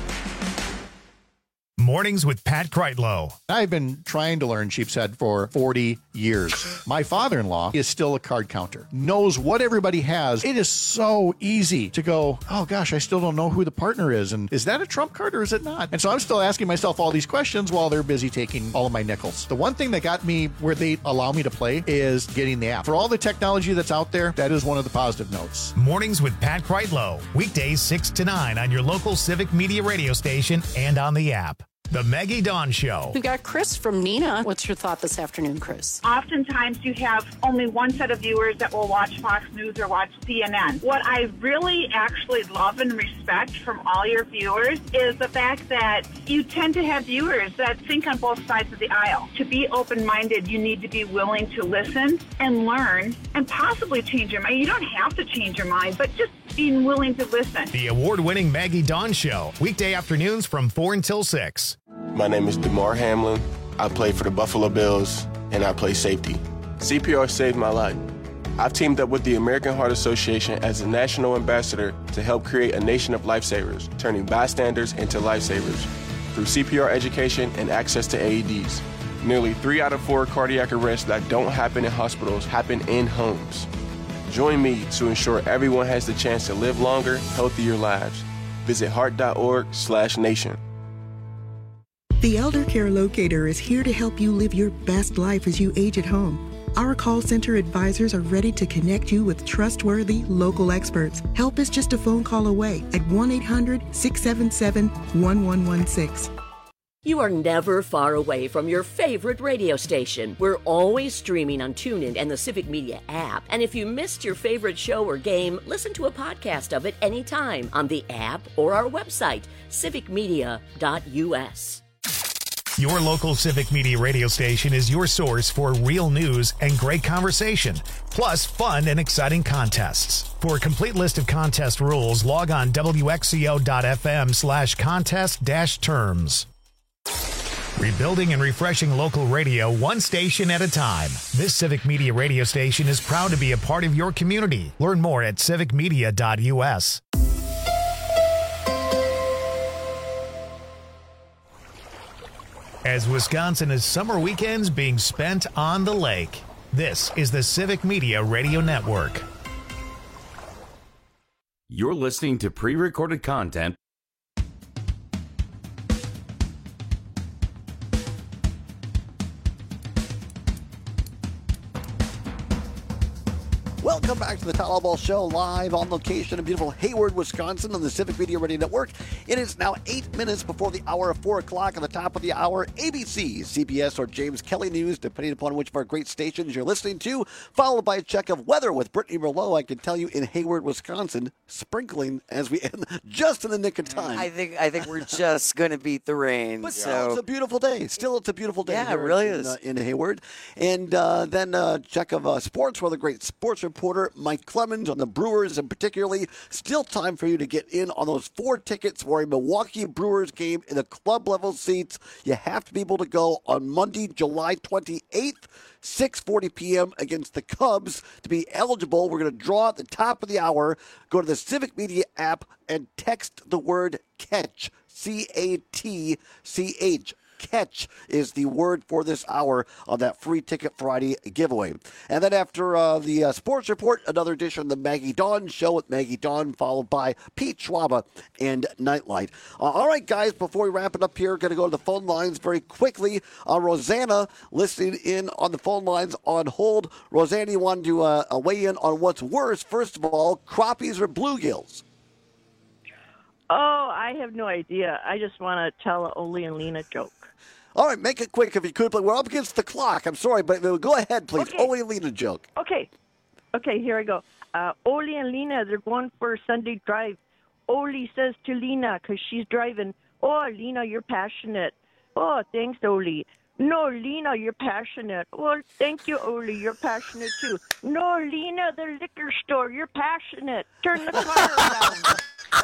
Mornings with Pat Kreitlow. I've been trying to learn sheep's head for forty years. My father-in-law is still a card counter, knows what everybody has. It is so easy to go, oh gosh, I still don't know who the partner is. And is that a trump card or is it not? And so I'm still asking myself all these questions while they're busy taking all of my nickels. The one thing that got me where they allow me to play is getting the app. For all the technology that's out there, that is one of the positive notes. Mornings with Pat Kreitlow. Weekdays six to nine on your local Civic Media radio station and on the app. The Maggie Dawn Show. We've got Chris from Neenah. What's your thought this afternoon, Chris? Oftentimes you have only one set of viewers that will watch Fox News or watch C N N. What I really actually love and respect from all your viewers is the fact that you tend to have viewers that think on both sides of the aisle. To be open-minded, you need to be willing to listen and learn and possibly change your mind. You don't have to change your mind, but just being willing to listen. The award-winning Maggie Dawn Show. Weekday afternoons from four until six. My name is DeMar Hamlin. I play for the Buffalo Bills, and I play safety. C P R saved my life. I've teamed up with the American Heart Association as a national ambassador to help create a nation of lifesavers, turning bystanders into lifesavers through C P R education and access to A E Ds. Nearly three out of four cardiac arrests that don't happen in hospitals happen in homes. Join me to ensure everyone has the chance to live longer, healthier lives. Visit heart.org slash nation. The Elder Care Locator is here to help you live your best life as you age at home. Our call center advisors are ready to connect you with trustworthy local experts. Help is just a phone call away at one eight hundred, six seven seven, one one one six. You are never far away from your favorite radio station. We're always streaming on TuneIn and the Civic Media app. And if you missed your favorite show or game, listen to a podcast of it anytime on the app or our website, civic media dot u s. Your local Civic Media radio station is your source for real news and great conversation, plus fun and exciting contests. For a complete list of contest rules, log on W X C O dot F M slash contest dash terms. Rebuilding and refreshing local radio one station at a time. This Civic Media radio station is proud to be a part of your community. Learn more at civic media dot u s. As Wisconsin is summer weekends being spent on the lake, this is the Civic Media Radio Network. You're listening to pre-recorded content. Welcome back to the Tyler Ball Show, live on location in beautiful Hayward, Wisconsin on the Civic Media Radio Network. It is now eight minutes before the hour of four o'clock. At the top of the hour, A B C, C B S, or James Kelly News, depending upon which of our great stations you're listening to, followed by a check of weather with Brittany Merlot. I can tell you in Hayward, Wisconsin, sprinkling as we end just in the nick of time. I think I think we're just going to beat the rain. But so. still, it's a beautiful day. Still, it's a beautiful day. Yeah, here it really in, is. Uh, in Hayward. And uh, then a check of uh, sports with a great sports reporter, Mike Clemens, on the Brewers, and particularly still time for you to get in on those four tickets for a Milwaukee Brewers game in the club level seats. You have to be able to go on Monday, July twenty-eighth, six forty p.m. against the Cubs. To be eligible, we're going to draw at the top of the hour. Go to the Civic Media app and text the word CATCH, C A T C H. Catch is the word for this hour on that free Ticket Friday giveaway. And then after uh, the uh, sports report, another edition of the Maggie Dawn Show with Maggie Dawn, followed by Pete Schwaba and Nightlight. Uh, all right, guys, before we wrap it up here, going to go to the phone lines very quickly. Uh, Rosanna listening in on the phone lines on hold. Rosanna, you wanted to uh, weigh in on what's worse. First of all, crappies or bluegills? Oh, I have no idea. I just want to tell an Ole and Lena joke. All right, make it quick if you could, but we're up against the clock. I'm sorry, but go ahead, please. Okay. Ole and Lena joke. Okay. Okay, here I go. Uh, Oli and Lena, they're going for a Sunday drive. Oli says to Lena, because she's driving, "Oh, Lena, you're passionate." "Oh, thanks, Oli." "No, Lena, you're passionate." "Well, thank you, Oli, you're passionate too." "No, Lena, the liquor store, you're passionate. Turn the car around."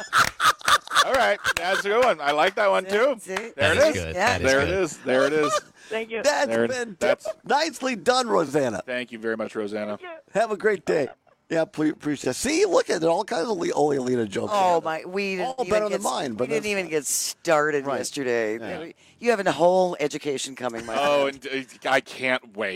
All right, that's a good one. I like that one too. There That it is is. good. That is there good. it is. There it is. Thank you. That's There it- been that's- nicely done, Rosanna. Thank you very much, Rosanna. Have a great day. Yeah, please appreciate it. See, look at it. All kinds of Le- Ole and Lena jokes. Oh together. my! We didn't All even better get, than mine, but we didn't that's even get started Right. yesterday. Yeah. You have a whole education coming, my Oh, friend. and uh, I can't wait.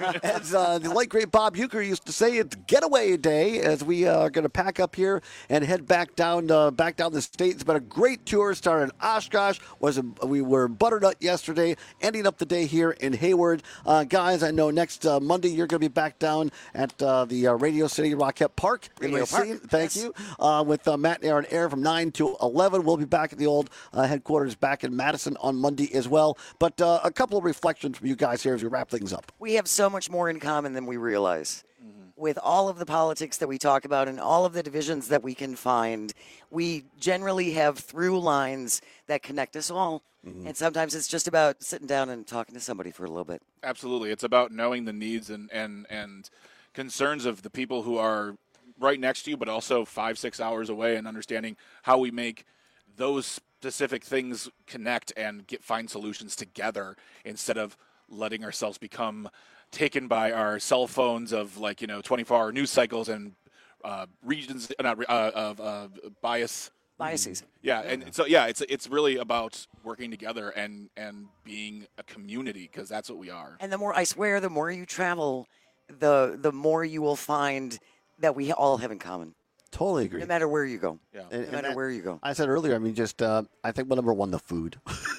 As uh, the late great Bob Uecker used to say, it's getaway day. As we uh, are going to pack up here and head back down, uh, back down the state. It's been a great tour. Started in Oshkosh. Was a, we were in Butternut yesterday, ending up the day here in Hayward. Uh, guys, I know next uh, Monday you're going to be back down at uh, the uh, Radio City Rockette Park in Radio Park, Racine. Thank yes. you. Uh, with uh, Matt and Aaron Air from nine to eleven. We'll be back at the old uh, headquarters back in Madison on Monday as well. But uh, a couple of reflections from you guys here as we wrap things up. We have so much more in common than we realize. With all of the politics that we talk about and all of the divisions that we can find, we generally have through lines that connect us all. And sometimes it's just about sitting down and talking to somebody for a little bit. Absolutely. It's about knowing the needs and, and, and concerns of the people who are right next to you, but also five, six hours away, and understanding how we make those specific things connect and get find solutions together instead of letting ourselves become taken by our cell phones of, like, you know, twenty-four hour news cycles and uh, regions uh, not, uh, of uh, bias. Biases. Yeah, and so yeah, it's it's really about working together and and being a community, because that's what we are. And the more, I swear, the more you travel, the the more you will find that we all have in common. Totally agree. No matter where you go. Yeah. And- No and matter that- where you go. I said earlier, I mean, just uh, I think well, number one, the food.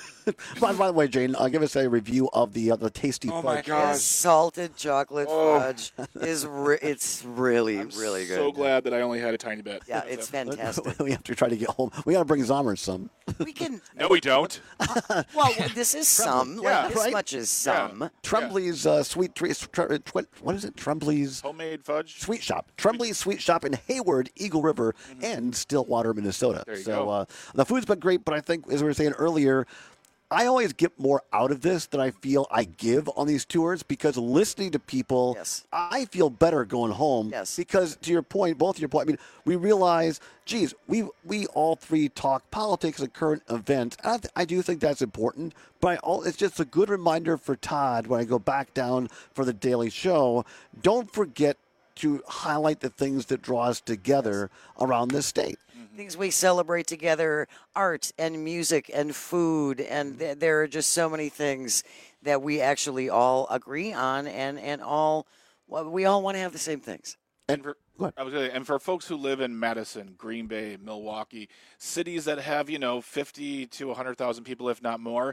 by, by the way, Jane, uh, give us a review of the uh, the tasty Oh fudge. my gosh. This salted chocolate Oh. fudge is re- it's really really good. So glad that I only had a tiny bit. Yeah, it's fantastic. we have to try to get home. We got to bring Zomer some. We can. No, we don't. Well, this is some. Like Yeah. this Right? much is some. Tremblay's uh, sweet trees. Tre- tw- what is it? Tremblay's Homemade fudge. Sweet Shop. Tremblay's Sweet Shop in Hayward, Eagle River, and Stillwater, Minnesota. There you so go. Uh, the food's been great, but I think, as we were saying earlier, I always get more out of this than I feel I give on these tours, because listening to people, Yes. I feel better going home. Yes. Because to your point, both of your point, I mean, we realize, geez, we we all three talk politics and current events. I, th- I do think that's important, but I all, it's just a good reminder for Todd when I go back down for the Daily Show. Don't forget to highlight the things that draw us together around this state. Things we celebrate together, art and music and food, and th- there are just so many things that we actually all agree on, and and all well, we all want to have the same things. And for, I was gonna, and for folks who live in Madison, Green Bay, Milwaukee, cities that have, you know, fifty to one hundred thousand people, if not more,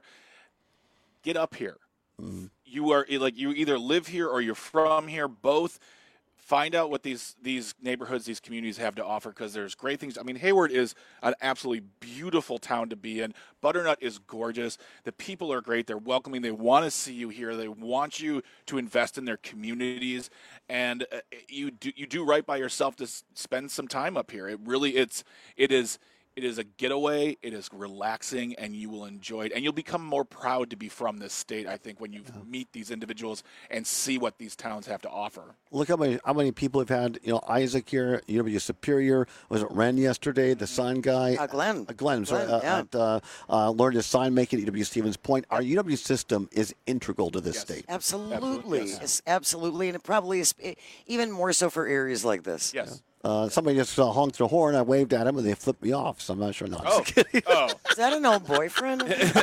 get up here. You are like you either live here or you're from here. Both. Find out what these these neighborhoods, these communities have to offer, because there's great things. I mean, Hayward is an absolutely beautiful town to be in. Butternut is gorgeous. The people are great. They're welcoming. They want to see you here. They want you to invest in their communities, and uh, you do you do right by yourself to s- spend some time up here. It really it's it is. It is a getaway. It is relaxing, and you will enjoy it. And you'll become more proud to be from this state, I think, when you meet these individuals and see what these towns have to offer. Look how many how many people have had, you know, Isaac here, U W Superior. Was it Ren yesterday, the sign guy? Uh, Glenn. Uh, Glenn, sorry. Glenn, uh, yeah. at, uh, uh, learned his sign making at U W Stevens Point. Our U W system is integral to this Yes. state. Absolutely, yes. It's absolutely, and it probably is e- even more so for areas like this. Yes. Uh, somebody just uh, honked their horn. I waved at them, and they flipped me off. So I'm not sure. No, I'm Oh, just kidding. oh. Is that an old boyfriend?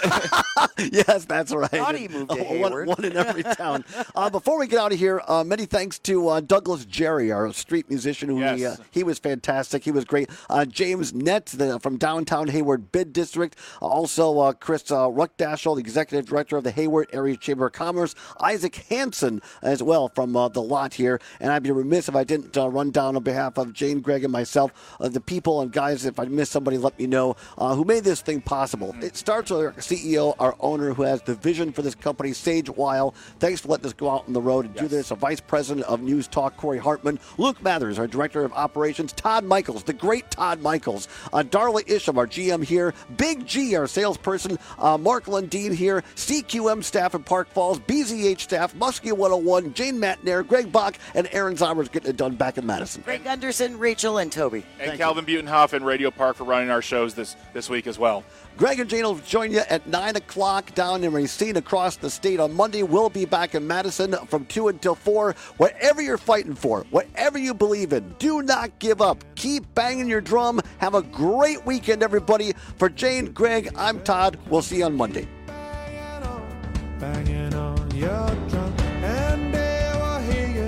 Yes, that's right. Thought he moved to Uh, Hayward. One, one in every town. Uh, before we get out of here, uh, many thanks to uh, Douglas Jerry, our street musician. Who Yes. we, uh, he was fantastic. He was great. Uh, James Nett the, from downtown Hayward Bid District. Uh, also, uh, Chris uh, Ruckdashel, the executive director of the Hayward Area Chamber of Commerce. Isaac Hansen as well from uh, the lot here. And I'd be remiss if I didn't uh, run down on behalf of Jane, Greg, and myself, uh, the people and guys, if I miss somebody, let me know, uh, who made this thing possible. It starts with our C E O, our owner, who has the vision for this company, Sage Weil. Thanks for letting us go out on the road and yes. do this. A Vice President of News Talk, Corey Hartman. Luke Mathers, our Director of Operations. Todd Michaels, the great Todd Michaels. Uh, Darla Isham, our G M here. Big G, our salesperson. Uh, Mark Lundeen here. C Q M staff in Park Falls. B Z H staff. Muskie one oh one. Jane Matnair, Greg Bach, and Aaron Zomers getting it done back in Madison. Greg Gunderson, Rachel, and Toby. And Thank Calvin you. Butenhoff and Radio Park for running our shows this, this week as well. Greg and Jane will join you at nine o'clock down in Racine across the state on Monday. We'll be back in Madison from two until four. Whatever you're fighting for, whatever you believe in, do not give up. Keep banging your drum. Have a great weekend, everybody. For Jane, Greg, I'm Todd. We'll see you on Monday. Banging on your drum, and they will hear you.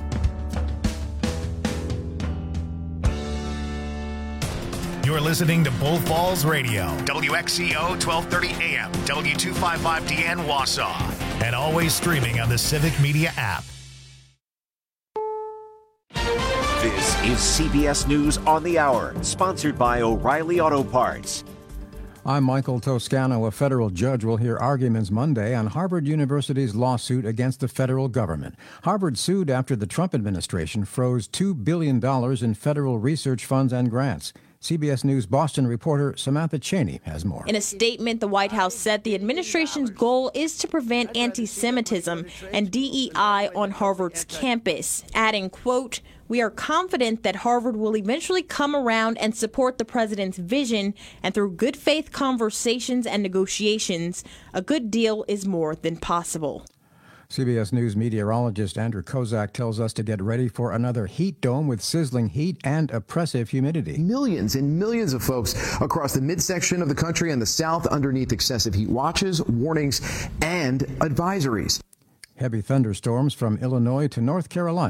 You're listening to Bull Falls Radio, W X C O twelve thirty A M, W two fifty-five D N Wausau, and always streaming on the Civic Media app. This is C B S News on the Hour, sponsored by O'Reilly Auto Parts. I'm Michael Toscano. A federal judge will hear arguments Monday on Harvard University's lawsuit against the federal government. Harvard sued after the Trump administration froze two billion dollars in federal research funds and grants. C B S News Boston reporter Samantha Cheney has more. In a statement, the White House said the administration's goal is to prevent anti-Semitism and D E I on Harvard's campus, adding, quote, "We are confident that Harvard will eventually come around and support the president's vision, and through good faith conversations and negotiations, a good deal is more than possible." C B S News meteorologist Andrew Kozak tells us to get ready for another heat dome with sizzling heat and oppressive humidity. Millions and millions of folks across the midsection of the country and the south underneath excessive heat watches, warnings, and advisories. Heavy thunderstorms from Illinois to North Carolina.